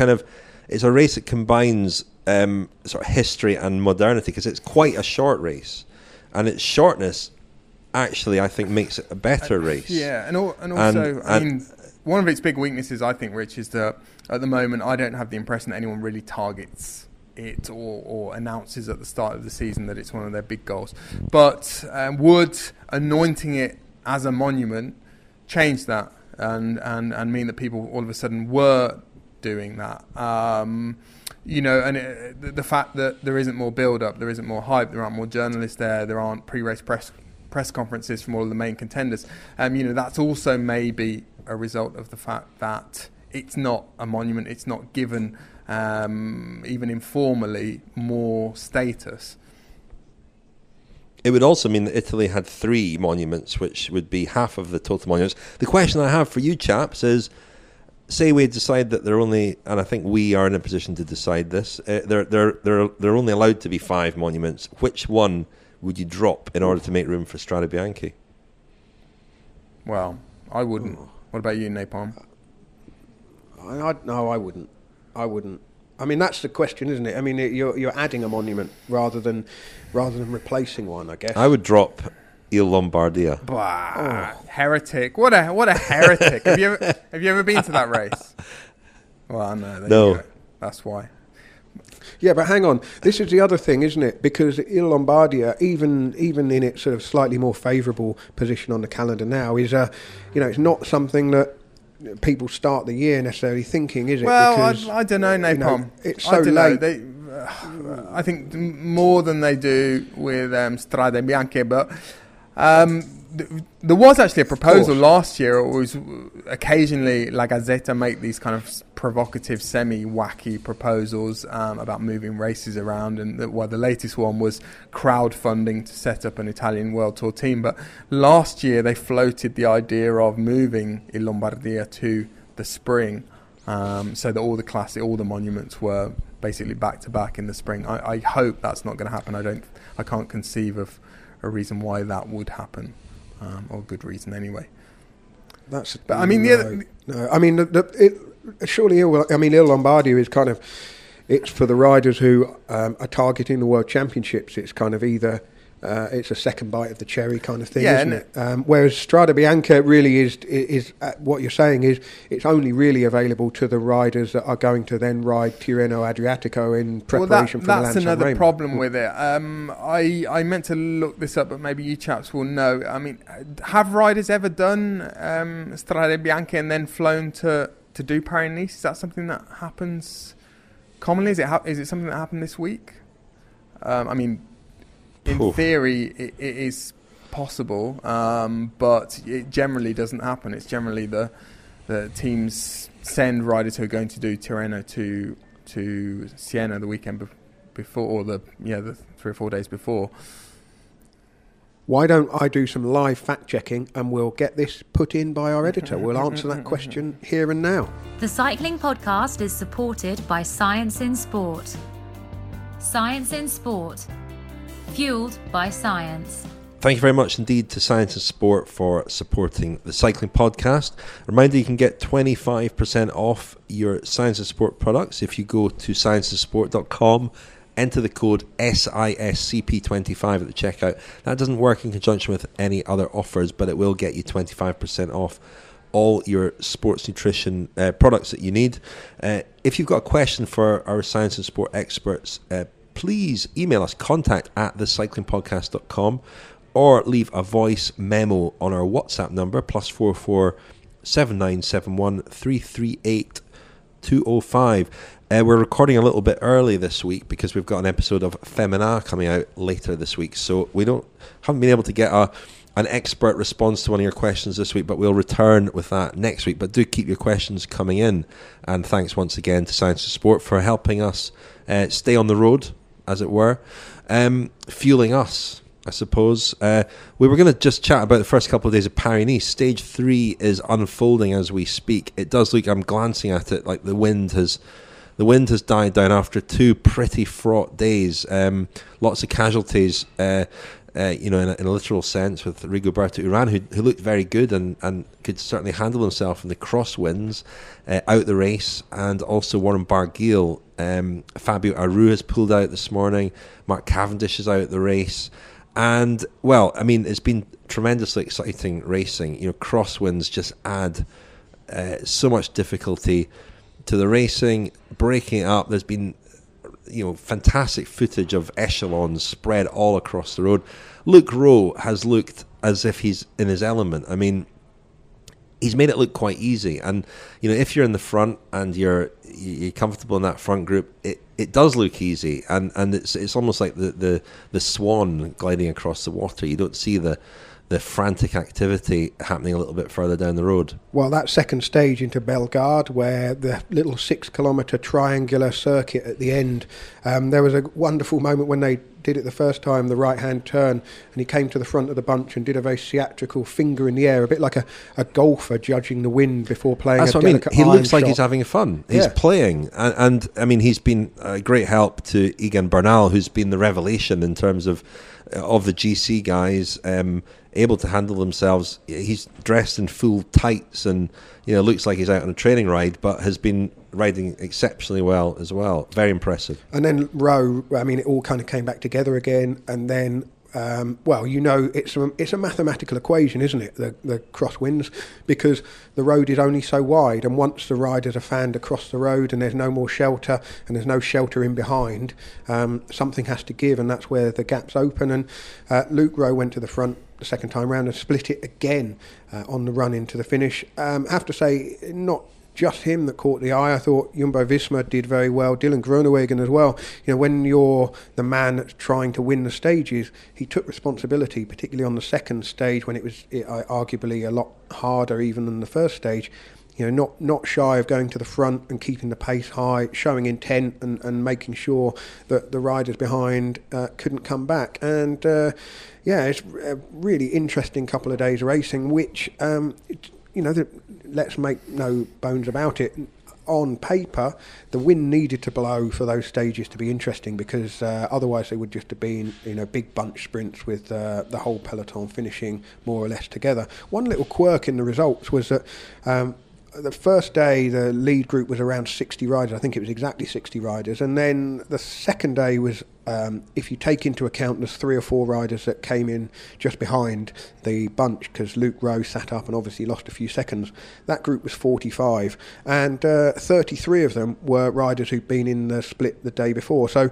a race that combines sort of history and modernity, because it's quite a short race, and its shortness actually, I think, makes it a better race. Yeah, and also, I mean, one of its big weaknesses, I think, Rich, is that at the moment I don't have the impression that anyone really targets it or announces at the start of the season that it's one of their big goals. But would anointing it as a monument change that and mean that people all of a sudden were doing that? The fact that there isn't more build-up, there isn't more hype, there aren't more journalists there aren't pre-race press conferences from all of the main contenders. That's also maybe a result of the fact that it's not a monument. It's not given, even informally, more status. It would also mean that Italy had 3 monuments, which would be half of the total monuments. The question I have for you chaps is, say we decide that they're only, and I think we are in a position to decide this, they're only allowed to be 5 monuments. Which one would you drop in order to make room for Strade Bianche? Well, I wouldn't. What about you, Napalm? No, I wouldn't. I mean, that's the question, isn't it? I mean, you're adding a monument rather than replacing one, I guess. I would drop Il Lombardia. Heretic! What a heretic! Have you ever been to that race? Well, no. No. That's why. Yeah, but hang on. This is the other thing, isn't it? Because Il Lombardia, even in its sort of slightly more favourable position on the calendar now, is it's not something that people start the year necessarily thinking, is it? Well, because, I don't know, Napalm. It's so late. I think more than they do with Strade Bianche, but there was actually a proposal last year. It was occasionally La Gazzetta make these kind of provocative, semi-wacky proposals about moving races around, and the latest one was crowdfunding to set up an Italian World Tour team. But last year they floated the idea of moving Il Lombardia to the spring, so that all the monuments were basically back to back in the spring. I hope that's not going to happen. I can't conceive of a reason why that would happen. Or a good reason anyway. Surely Il Lombardia is kind of, it's for the riders who are targeting the World Championships. It's kind of either it's a second bite of the cherry kind of thing, isn't it? Whereas Strade Bianche really is what you're saying is it's only really available to the riders that are going to then ride Tirreno Adriatico in preparation for the Milan-San Remo. That's another problem with it. I meant to look this up, but maybe you chaps will know. I mean, have riders ever done Strade Bianche and then flown to do Paris-Nice? Is that something that happens commonly? Is it something that happened this week? I mean, in theory, it is possible, but it generally doesn't happen. It's generally the teams send riders who are going to do Tirreno to Siena the weekend before, or the 3 or 4 days before. Why don't I do some live fact-checking and we'll get this put in by our editor? We'll answer that question here and now. The Cycling Podcast is supported by Science in Sport. Science in Sport. Fueled by science. Thank you very much indeed to Science and Sport for supporting the Cycling Podcast. Reminder, you can get 25% off your Science and Sport products if you go to scienceandsport.com, enter the code SISCP25 at the checkout. That doesn't work in conjunction with any other offers, but it will get you 25% off all your sports nutrition products that you need. If you've got a question for our Science and Sport experts, please email us, contact@thecyclingpodcast.com, or leave a voice memo on our WhatsApp number, +44 7971 338 205. We're recording a little bit early this week because we've got an episode of Femina coming out later this week, so we haven't been able to get an expert response to one of your questions this week, but we'll return with that next week. But do keep your questions coming in, and thanks once again to Science and Sport for helping us stay on the road, as it were, fueling us, I suppose. We were going to just chat about the first couple of days of Paris-Nice. Stage 3 is unfolding as we speak. It does look, I'm glancing at it, like the wind has died down after 2 pretty fraught days. Lots of casualties, in a literal sense, with Rigoberto Urán, who looked very good and could certainly handle himself in the crosswinds out the race, and also Warren Barguil. Fabio Aru has pulled out this morning. Mark Cavendish is out the race. And, well, I mean, it's been tremendously exciting racing. Crosswinds just add so much difficulty to the racing, breaking it up. There's been, fantastic footage of echelons spread all across the road. Luke Rowe has looked as if he's in his element. I mean, he's made it look quite easy. And, if you're in the front and you're comfortable in that front group, it does look easy. And it's almost like the swan gliding across the water. You don't see the the frantic activity happening a little bit further down the road. Well, that second stage into Bellegarde, where the little 6-kilometre triangular circuit at the end, there was a wonderful moment when they did it the first time, the right-hand turn, and he came to the front of the bunch and did a very theatrical finger in the air, a bit like a golfer judging the wind before playing. That's a what I mean. delicate He iron looks like shot. he's having fun. He's Yeah. playing, and I mean, he's been a great help to Egan Bernal, who's been the revelation in terms of the GC guys, able to handle themselves. He's dressed in full tights and looks like he's out on a training ride, but has been riding exceptionally well as well. Very impressive. And then Rowe, I mean, it all kind of came back together again, and then it's a mathematical equation, isn't it, the crosswinds, because the road is only so wide, and once the riders are fanned across the road and there's no more shelter and there's no shelter in behind, something has to give, and that's where the gaps open. And Luke Rowe went to the front the second time round and split it again on the run into the finish. I have to say, not just him that caught the eye. I thought Jumbo-Visma did very well. Dylan Groenewegen as well. When you're the man that's trying to win the stages, he took responsibility, particularly on the second stage when it was arguably a lot harder even than the first stage. Not shy of going to the front and keeping the pace high, showing intent and making sure that the riders behind couldn't come back. And it's a really interesting couple of days racing, which let's make no bones about it. On paper, the wind needed to blow for those stages to be interesting, because otherwise they would just have been, big bunch sprints with the whole peloton finishing more or less together. One little quirk in the results was that the first day the lead group was around 60 riders. I think it was exactly 60 riders. And then the second day was, if you take into account there's 3 or 4 riders that came in just behind the bunch because Luke Rowe sat up and obviously lost a few seconds, that group was 45. And 33 of them were riders who'd been in the split the day before. So,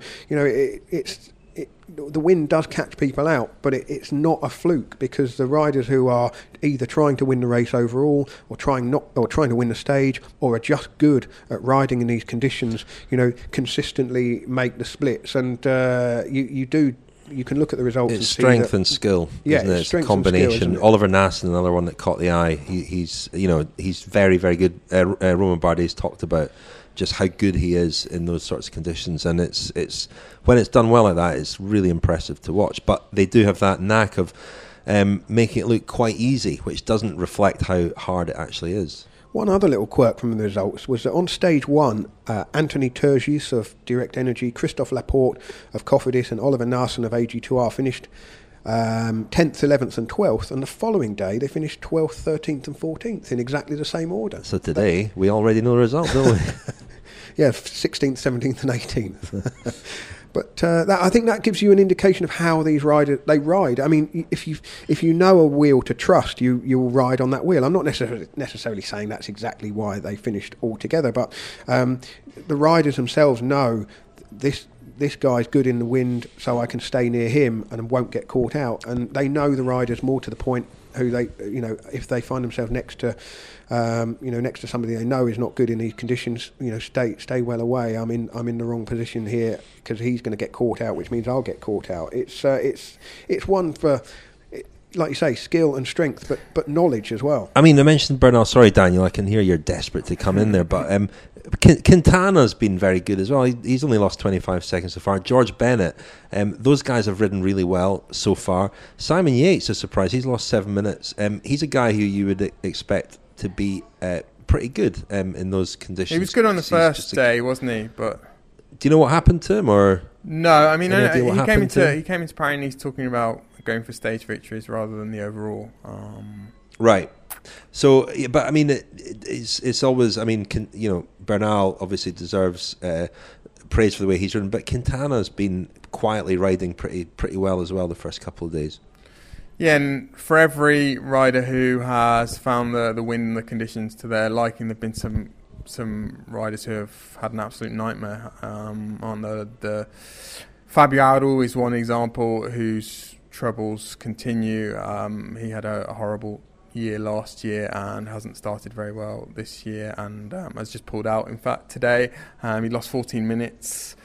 the wind does catch people out, but it's not a fluke, because the riders who are either trying to win the race overall or trying to win the stage, or are just good at riding in these conditions, consistently make the splits. And you can look at the results. It's and strength see and skill, yeah, isn't it? It's a strength and skill, combination. isn't it? Oliver Nassen, another one that caught the eye. He's very, very good. Romain Bardet's talked about just how good he is in those sorts of conditions, and it's when it's done well like that, it's really impressive to watch. But they do have that knack of making it look quite easy, which doesn't reflect how hard it actually is. One other little quirk from the results was that on stage 1, Anthony Turgis of Direct Energy, Christophe Laporte of Cofidis, and Oliver Nassen of AG2R finished 10th, 11th and 12th, and the following day they finished 12th, 13th and 14th in exactly the same order. So today, we already know the result, don't we? Yeah, 16th, 17th and 18th. But I think that gives you an indication of how these riders, they ride. I mean, if you know a wheel to trust, you'll ride on that wheel. I'm not necessarily saying that's exactly why they finished all together, but the riders themselves know this guy's good in the wind, so I can stay near him and won't get caught out. And they know the riders more to the point who they, if they find themselves next to somebody they know is not good in these conditions, stay well away. I'm in the wrong position here because he's going to get caught out, which means I'll get caught out. It's one for, like you say, skill and strength, but knowledge as well. I mean, I mentioned Bernal. Sorry, Daniel, I can hear you're desperate to come in there, but Quintana's been very good as well. He's only lost 25 seconds so far. George Bennett, those guys have ridden really well so far. Simon Yates, a surprise. He's lost 7 minutes. He's a guy who you would expect to be pretty good in those conditions. He was good on the first day, wasn't he? But do you know what happened to him? Or no, I mean, he came into Paris talking about going for stage victories rather than the overall. Right. So, but I mean, it's always. I mean, Bernal obviously deserves praise for the way he's ridden, but Quintana's been quietly riding pretty well as well the first couple of days. Yeah, and for every rider who has found the wind and the conditions to their liking, there've been some riders who have had an absolute nightmare. On the Fabio Aru is one example whose troubles continue. He had a horrible year last year and hasn't started very well this year, and has just pulled out. In fact, today he lost 14 minutes.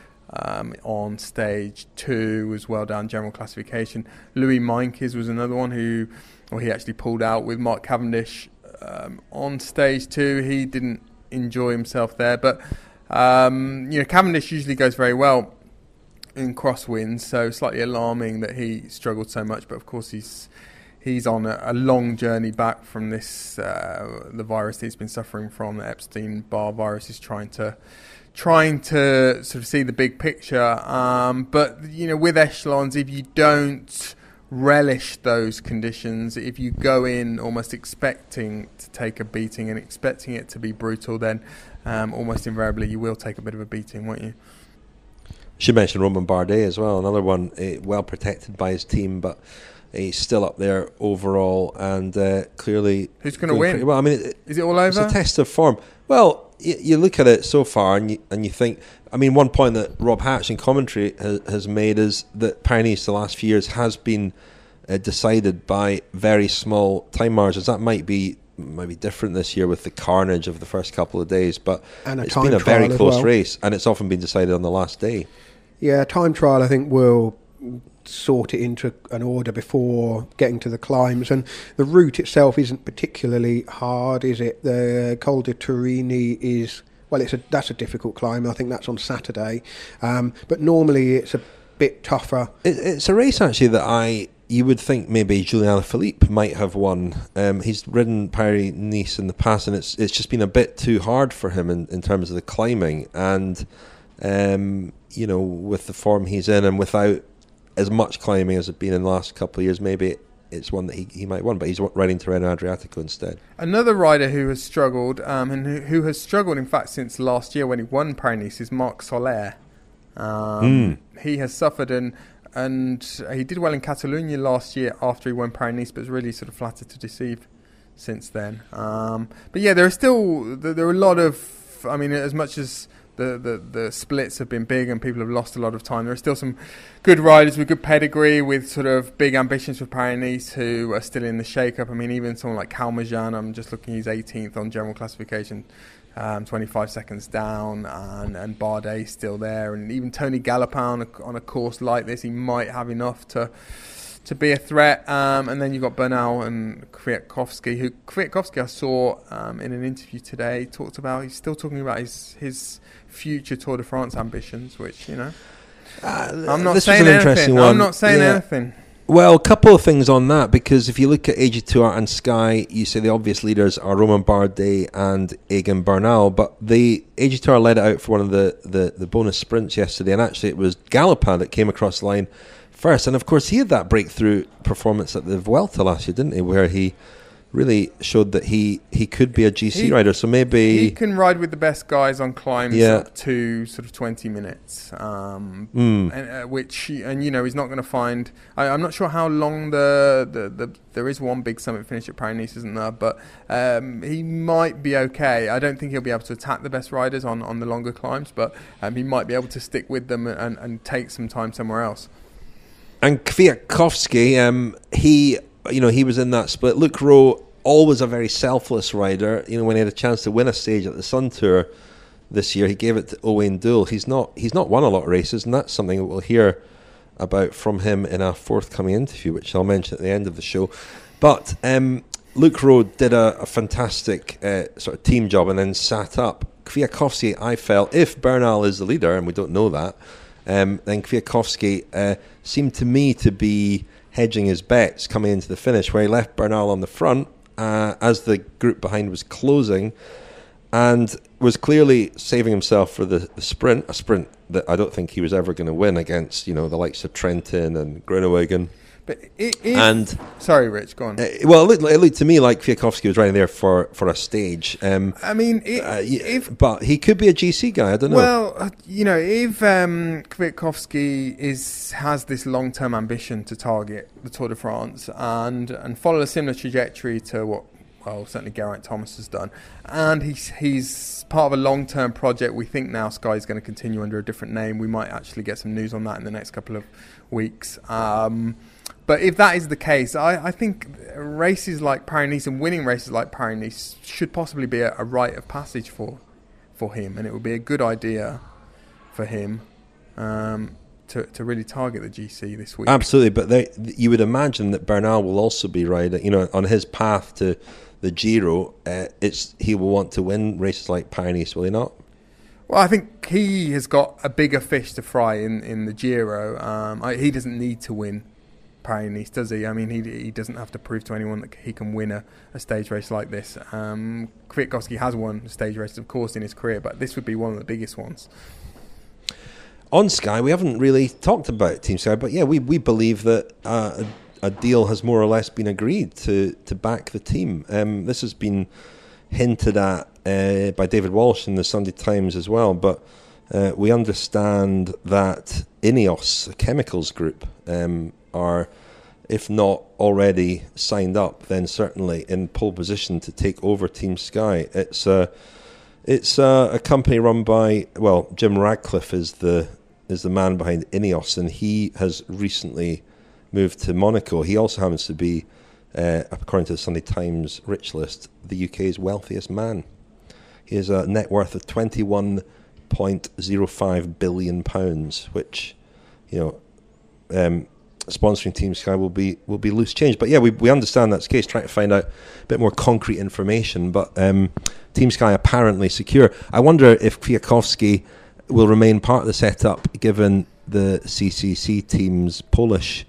On stage 2, was well down general classification. Louis Meintjes was another one who he actually pulled out with Mark Cavendish on stage 2. He didn't enjoy himself there, but Cavendish usually goes very well in crosswinds, so slightly alarming that he struggled so much. But of course, he's on a long journey back from this the virus that he's been suffering from, the Epstein-Barr virus. He's trying to sort of see the big picture. But with echelons, if you don't relish those conditions, if you go in almost expecting to take a beating and expecting it to be brutal, then almost invariably you will take a bit of a beating, won't you? Should mention Romain Bardet as well, another one well protected by his team, but he's still up there overall, and clearly who's going to win? Well, I mean, is it all over? It's a test of form. Well, you look at it so far, and you think. I mean, one point that Rob Hatch in commentary has made is that Paris the last few years has been decided by very small time margins. That might be different this year with the carnage of the first couple of days, but it's been a very close race, and it's often been decided on the last day. Yeah, time trial I think will sort it into an order before getting to the climbs, and the route itself isn't particularly hard, is it? The Col de Turini is, well, that's a difficult climb. I think that's on Saturday, but normally it's a bit tougher. It's a race actually that you would think maybe Julien Alaphilippe might have won. He's ridden Paris-Nice in the past, and it's just been a bit too hard for him in terms of the climbing, and with the form he's in and without as much climbing as it's been in the last couple of years, maybe it's one that he might win, but he's riding Tirreno Adriatico instead. Another rider who has struggled, and who has struggled in fact since last year when he won Paris-Nice, is Marc Soler. He has suffered, and he did well in Catalonia last year after he won Paris-Nice, but was really sort of flattered to deceive since then. But yeah, there are a lot of, I mean, as much as the splits have been big and people have lost a lot of time, there are still some good riders with good pedigree, with sort of big ambitions for Paris-Nice, who are still in the shake-up. I mean, even someone like Calmejean, I'm just looking, he's 18th on general classification, 25 seconds down, and Bardet still there, and even Tony Galopin on a course like this, he might have enough to be a threat. And then you've got Bernal and Kwiatkowski, who Kwiatkowski I saw in an interview today talked about, he's still talking about his future Tour de France ambitions, which, I'm not saying anything. I'm not saying anything. Well, a couple of things on that, because if you look at AG2R and Sky, you say the obvious leaders are Romain Bardet and Egan Bernal, but the AG2R led it out for one of the bonus sprints yesterday, and actually it was Galopin that came across the line first, and of course he had that breakthrough performance at the Vuelta last year, didn't he, where he really showed that he could be a GC rider. So maybe he can ride with the best guys on climbs up to sort of 20 minutes, and he's not going to find. I'm not sure how long there is one big summit finish at Paris-Nice, isn't there? But he might be okay. I don't think he'll be able to attack the best riders on the longer climbs, but he might be able to stick with them and take some time somewhere else. And Kwiatkowski, he was in that split. Luke Rowe, always a very selfless rider. When he had a chance to win a stage at the Sun Tour this year, he gave it to Owain Doull. He's not won a lot of races, and that's something that we'll hear about from him in a forthcoming interview, which I'll mention at the end of the show. But Luke Rowe did a fantastic sort of team job and then sat up. Kwiatkowski, I felt, if Bernal is the leader, and we don't know that, then Kwiatkowski seemed to me to be hedging his bets coming into the finish, where he left Bernal on the front as the group behind was closing, and was clearly saving himself for the sprint, a sprint that I don't think he was ever going to win against, the likes of Trentin and Groenewegen. But sorry, Rich, go on. It looked to me like Kwiatkowski was riding there for a stage. But he could be a GC guy. I don't know. Well, if Kwiatkowski has this long-term ambition to target the Tour de France and follow a similar trajectory to what, well, certainly Geraint Thomas has done, and he's part of a long-term project. We think now Sky is going to continue under a different name. We might actually get some news on that in the next couple of weeks. But if that is the case, I think races like Paris-Nice and winning races like Paris-Nice should possibly be a rite of passage for him, and it would be a good idea for him to really target the GC this week. Absolutely, but you would imagine that Bernal will also be riding, on his path to the Giro. He will want to win races like Paris, will he not? Well, I think he has got a bigger fish to fry in the Giro. He doesn't need to win Paris-Nice, does he? I mean, he doesn't have to prove to anyone that he can win a stage race like this. Kwiatkowski has won stage races, of course, in his career, but this would be one of the biggest ones. On Sky, we haven't really talked about Team Sky, but yeah, we believe that a deal has more or less been agreed to back the team. This has been hinted at by David Walsh in the Sunday Times as well, but we understand that Ineos, a chemicals group, are, if not already signed up, then certainly in pole position to take over Team Sky. It's a company run by, Jim Radcliffe is the man behind Ineos, and he has recently moved to Monaco. He also happens to be, according to the Sunday Times rich list, the UK's wealthiest man. He has a net worth of £21.05 billion, which, sponsoring Team Sky will be loose change. But yeah, we understand that's the case, trying to find out a bit more concrete information. But Team Sky apparently secure. I wonder if Kwiatkowski will remain part of the setup, given the CCC team's Polish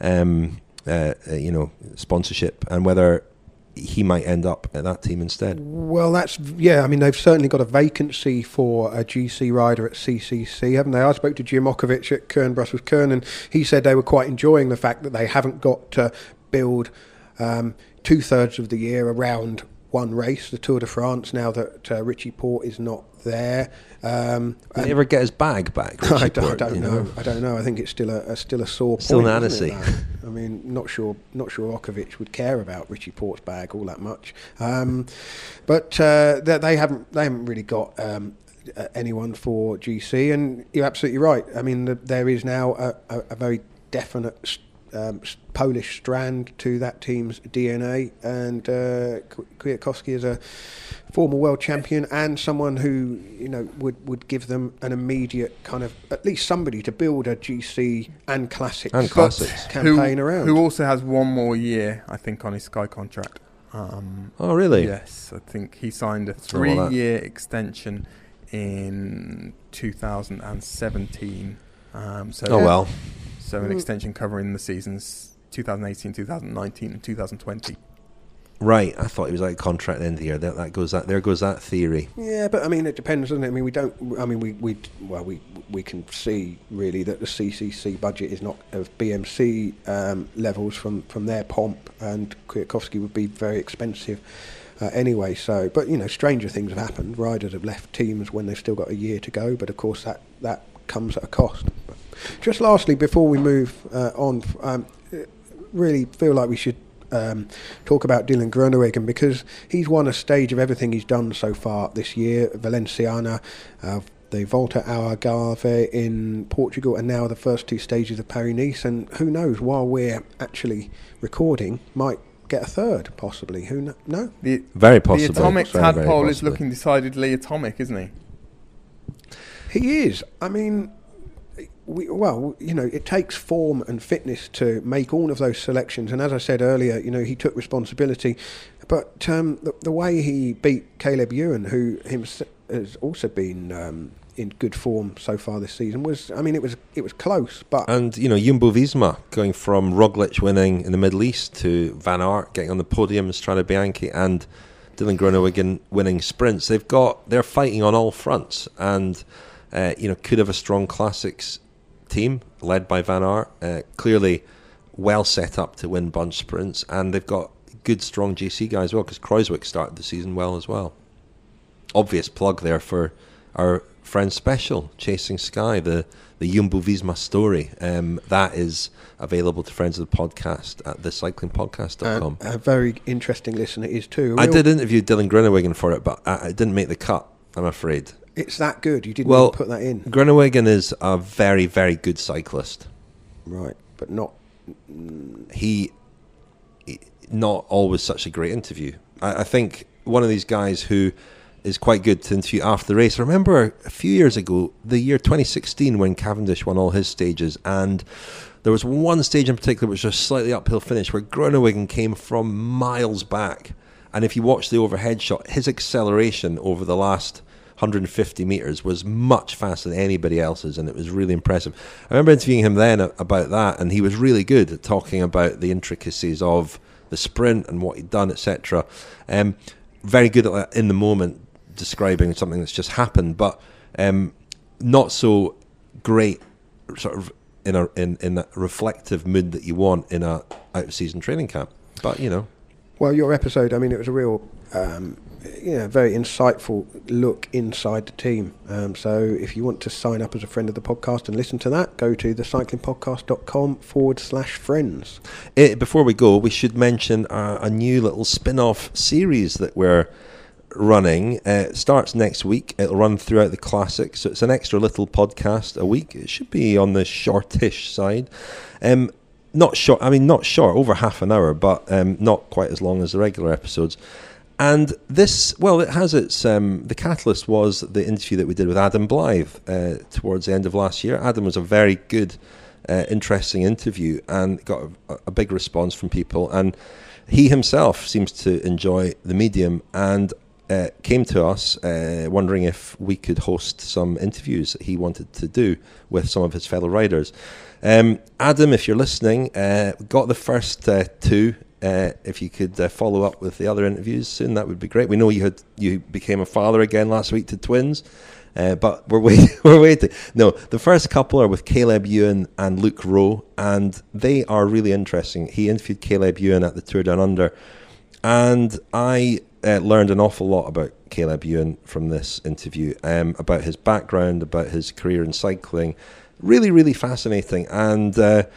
sponsorship, and whether he might end up at that team instead. Well, they've certainly got a vacancy for a GC rider at CCC, haven't they? I spoke to Jim Okovic at Kern Brussels Kern, and he said they were quite enjoying the fact that they haven't got to build 2/3 of the year around one race, the Tour de France, now that Richie Porte is not there. Did he ever get his bag back? I don't know. I don't know. I think it's still a sore point. Still an Annecy. I mean, not sure Okovic would care about Richie Porte's bag all that much. But they haven't really got anyone for GC, and you're absolutely right. I mean, there is now a very definite Polish strand to that team's DNA, and Kwiatkowski is a former world champion and someone who would give them an immediate kind of, at least somebody to build a GC and classics campaign around. Who also has one more year, I think, on his Sky contract. Oh, really? Yes, I think he signed a 3-year extension in 2017. So an extension covering the seasons 2018, 2019 and 2020. Right, I thought he was out of contract at the end of the year. There goes that theory. Yeah, but I mean, it depends, doesn't it? I mean, we can see really that the CCC budget is not of BMC levels from their pomp, and Kwiatkowski would be very expensive anyway. So, but stranger things have happened. Riders have left teams when they've still got a year to go, but of course that comes at a cost. Just lastly, before we move on, really feel like we should talk about Dylan Groenewegen, because he's won a stage of everything he's done so far this year. Valenciana, the Volta ao Algarve in Portugal, and now the first 2 stages of Paris-Nice. And who knows, while we're actually recording, might get a third, possibly. No? Very possible. The atomic tadpole is looking decidedly atomic, isn't he? He is. I mean, it takes form and fitness to make all of those selections. And as I said earlier, he took responsibility. But the way he beat Caleb Ewan, who has also been in good form so far this season, it was close. And Jumbo-Visma going from Roglic winning in the Middle East to Van Aert getting on the podium, Strade Bianche, and Dylan Groenewegen winning sprints. They're fighting on all fronts, and could have a strong classics team led by Van Aert, clearly well set up to win bunch sprints, and they've got good strong GC guys as well, because Kruijswijk started the season well as well. Obvious plug there for our friend Special, Chasing Sky, the Jumbo-Visma story. That is available to friends of the podcast at thecyclingpodcast.com. A very interesting listen it is too. I did interview Dylan Groenewegen for it, but it didn't make the cut, I'm afraid. It's that good. You didn't even put that in. Groenewegen is a very, very good cyclist. Right, but not... He not always such a great interview. I think one of these guys who is quite good to interview after the race. I remember a few years ago, the year 2016, when Cavendish won all his stages, and there was one stage in particular which was a slightly uphill finish where Groenewegen came from miles back. And if you watch the overhead shot, his acceleration over the last 150 metres was much faster than anybody else's, and it was really impressive. I remember interviewing him then about that, and he was really good at talking about the intricacies of the sprint and what he'd done, etc. Very good at that in the moment, describing something that's just happened, but not so great sort of in a reflective mood that you want in a out-of-season training camp. But, you know. Well, your episode, I mean, it was a real, very insightful look inside the team. So if you want to sign up as a friend of the podcast and listen to that, go to thecyclingpodcast.com/friends. Before we go, we should mention a new little spin-off series that we're running. It starts next week. It'll run throughout the Classics, so it's an extra little podcast a week. It should be on the shortish side. Not short, over half an hour, but not quite as long as the regular episodes. And this, well, it has its, the catalyst was the interview that we did with Adam Blythe towards the end of last year. Adam was a very good, interesting interview and got a big response from people. And he himself seems to enjoy the medium and came to us wondering if we could host some interviews that he wanted to do with some of his fellow riders. Adam, if you're listening, got the first two. If you could follow up with the other interviews soon, that would be great. We know you became a father again last week to twins, but we're waiting. No, the first couple are with Caleb Ewan and Luke Rowe, and they are really interesting. He interviewed Caleb Ewan at the Tour Down Under, and I learned an awful lot about Caleb Ewan from this interview, about his background, about his career in cycling. Really, really fascinating, and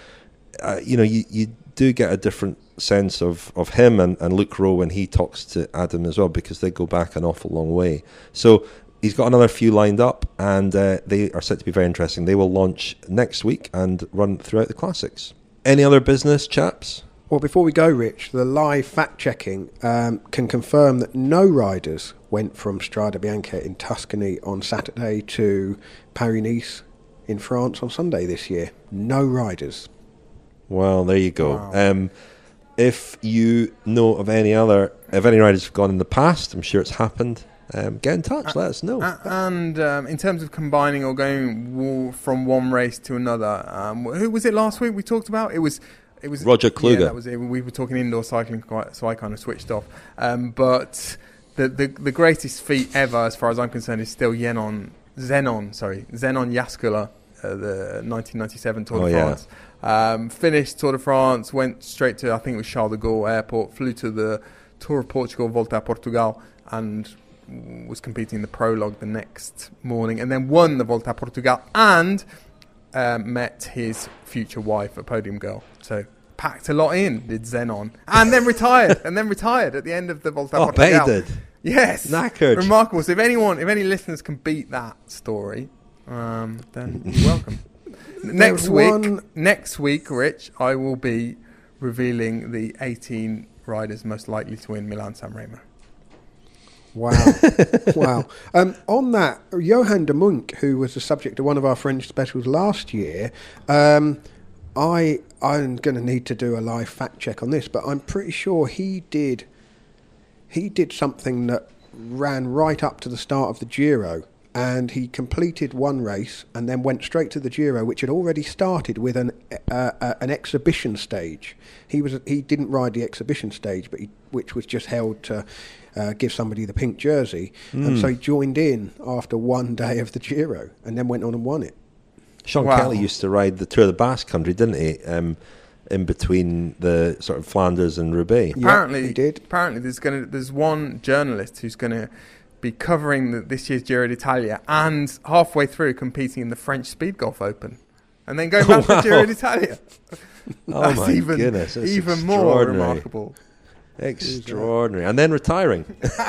you do get a different sense of him and Luke Rowe when he talks to Adam as well, because they go back an awful long way. So he's got another few lined up, and they are set to be very interesting. They will launch next week and run throughout the Classics. Any other business, chaps? Well, before we go, Rich, the live fact-checking can confirm that no riders went from Strade Bianche in Tuscany on Saturday to Paris-Nice in France on Sunday this year. No riders. Well, there you go. Wow. If you know of any riders who've gone in the past, I'm sure it's happened. Get in touch, let us know. And in terms of combining or going from one race to another, who was it last week we talked about? It was Roger Kluge. Yeah, that was it. We were talking indoor cycling, so I kind of switched off. But the greatest feat ever, as far as I'm concerned, is still Zenon Jaskula, the 1997 Tour de France. Finished Tour de France, went straight to, I think it was Charles de Gaulle Airport, flew to the Tour of Portugal, Volta a Portugal, and was competing in the prologue the next morning, and then won the Volta a Portugal, and met his future wife, a podium girl. So packed a lot in, did Zenon, and then retired, at the end of the Volta a Portugal. Oh, he did. Yes, knackered, remarkable. So if any listeners can beat that story, then you're welcome. Next week, Rich, I will be revealing the 18 riders most likely to win Milan-San Remo. Wow. Wow. On that, Johan de Munk, who was the subject of one of our French specials last year, I'm going to need to do a live fact check on this, but I'm pretty sure he did something that ran right up to the start of the Giro. And he completed one race and then went straight to the Giro, which had already started with an exhibition stage. He didn't ride the exhibition stage, but which was just held to give somebody the pink jersey. And so he joined in after one day of the Giro and then went on and won it. Sean Kelly used to ride the Tour of the Basque Country, didn't he? In between the sort of Flanders and Roubaix. Apparently, he did. Apparently, there's one journalist who's going to be covering this year's Giro d'Italia and halfway through competing in the French Speed Golf Open, and then going back to the Giro d'Italia. Oh my goodness! That's even more remarkable. Extraordinary, and then retiring.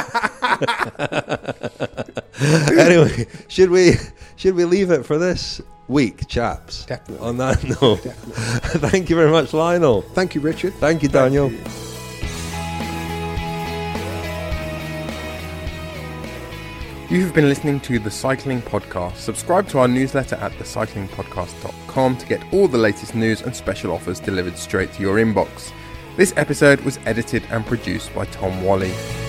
Anyway, should we leave it for this week, chaps? Definitely. On that note, thank you very much, Lionel. Thank you, Richard. Thank you, Daniel. Thank you. You have been listening to The Cycling Podcast. Subscribe to our newsletter at thecyclingpodcast.com to get all the latest news and special offers delivered straight to your inbox. This episode was edited and produced by Tom Wally.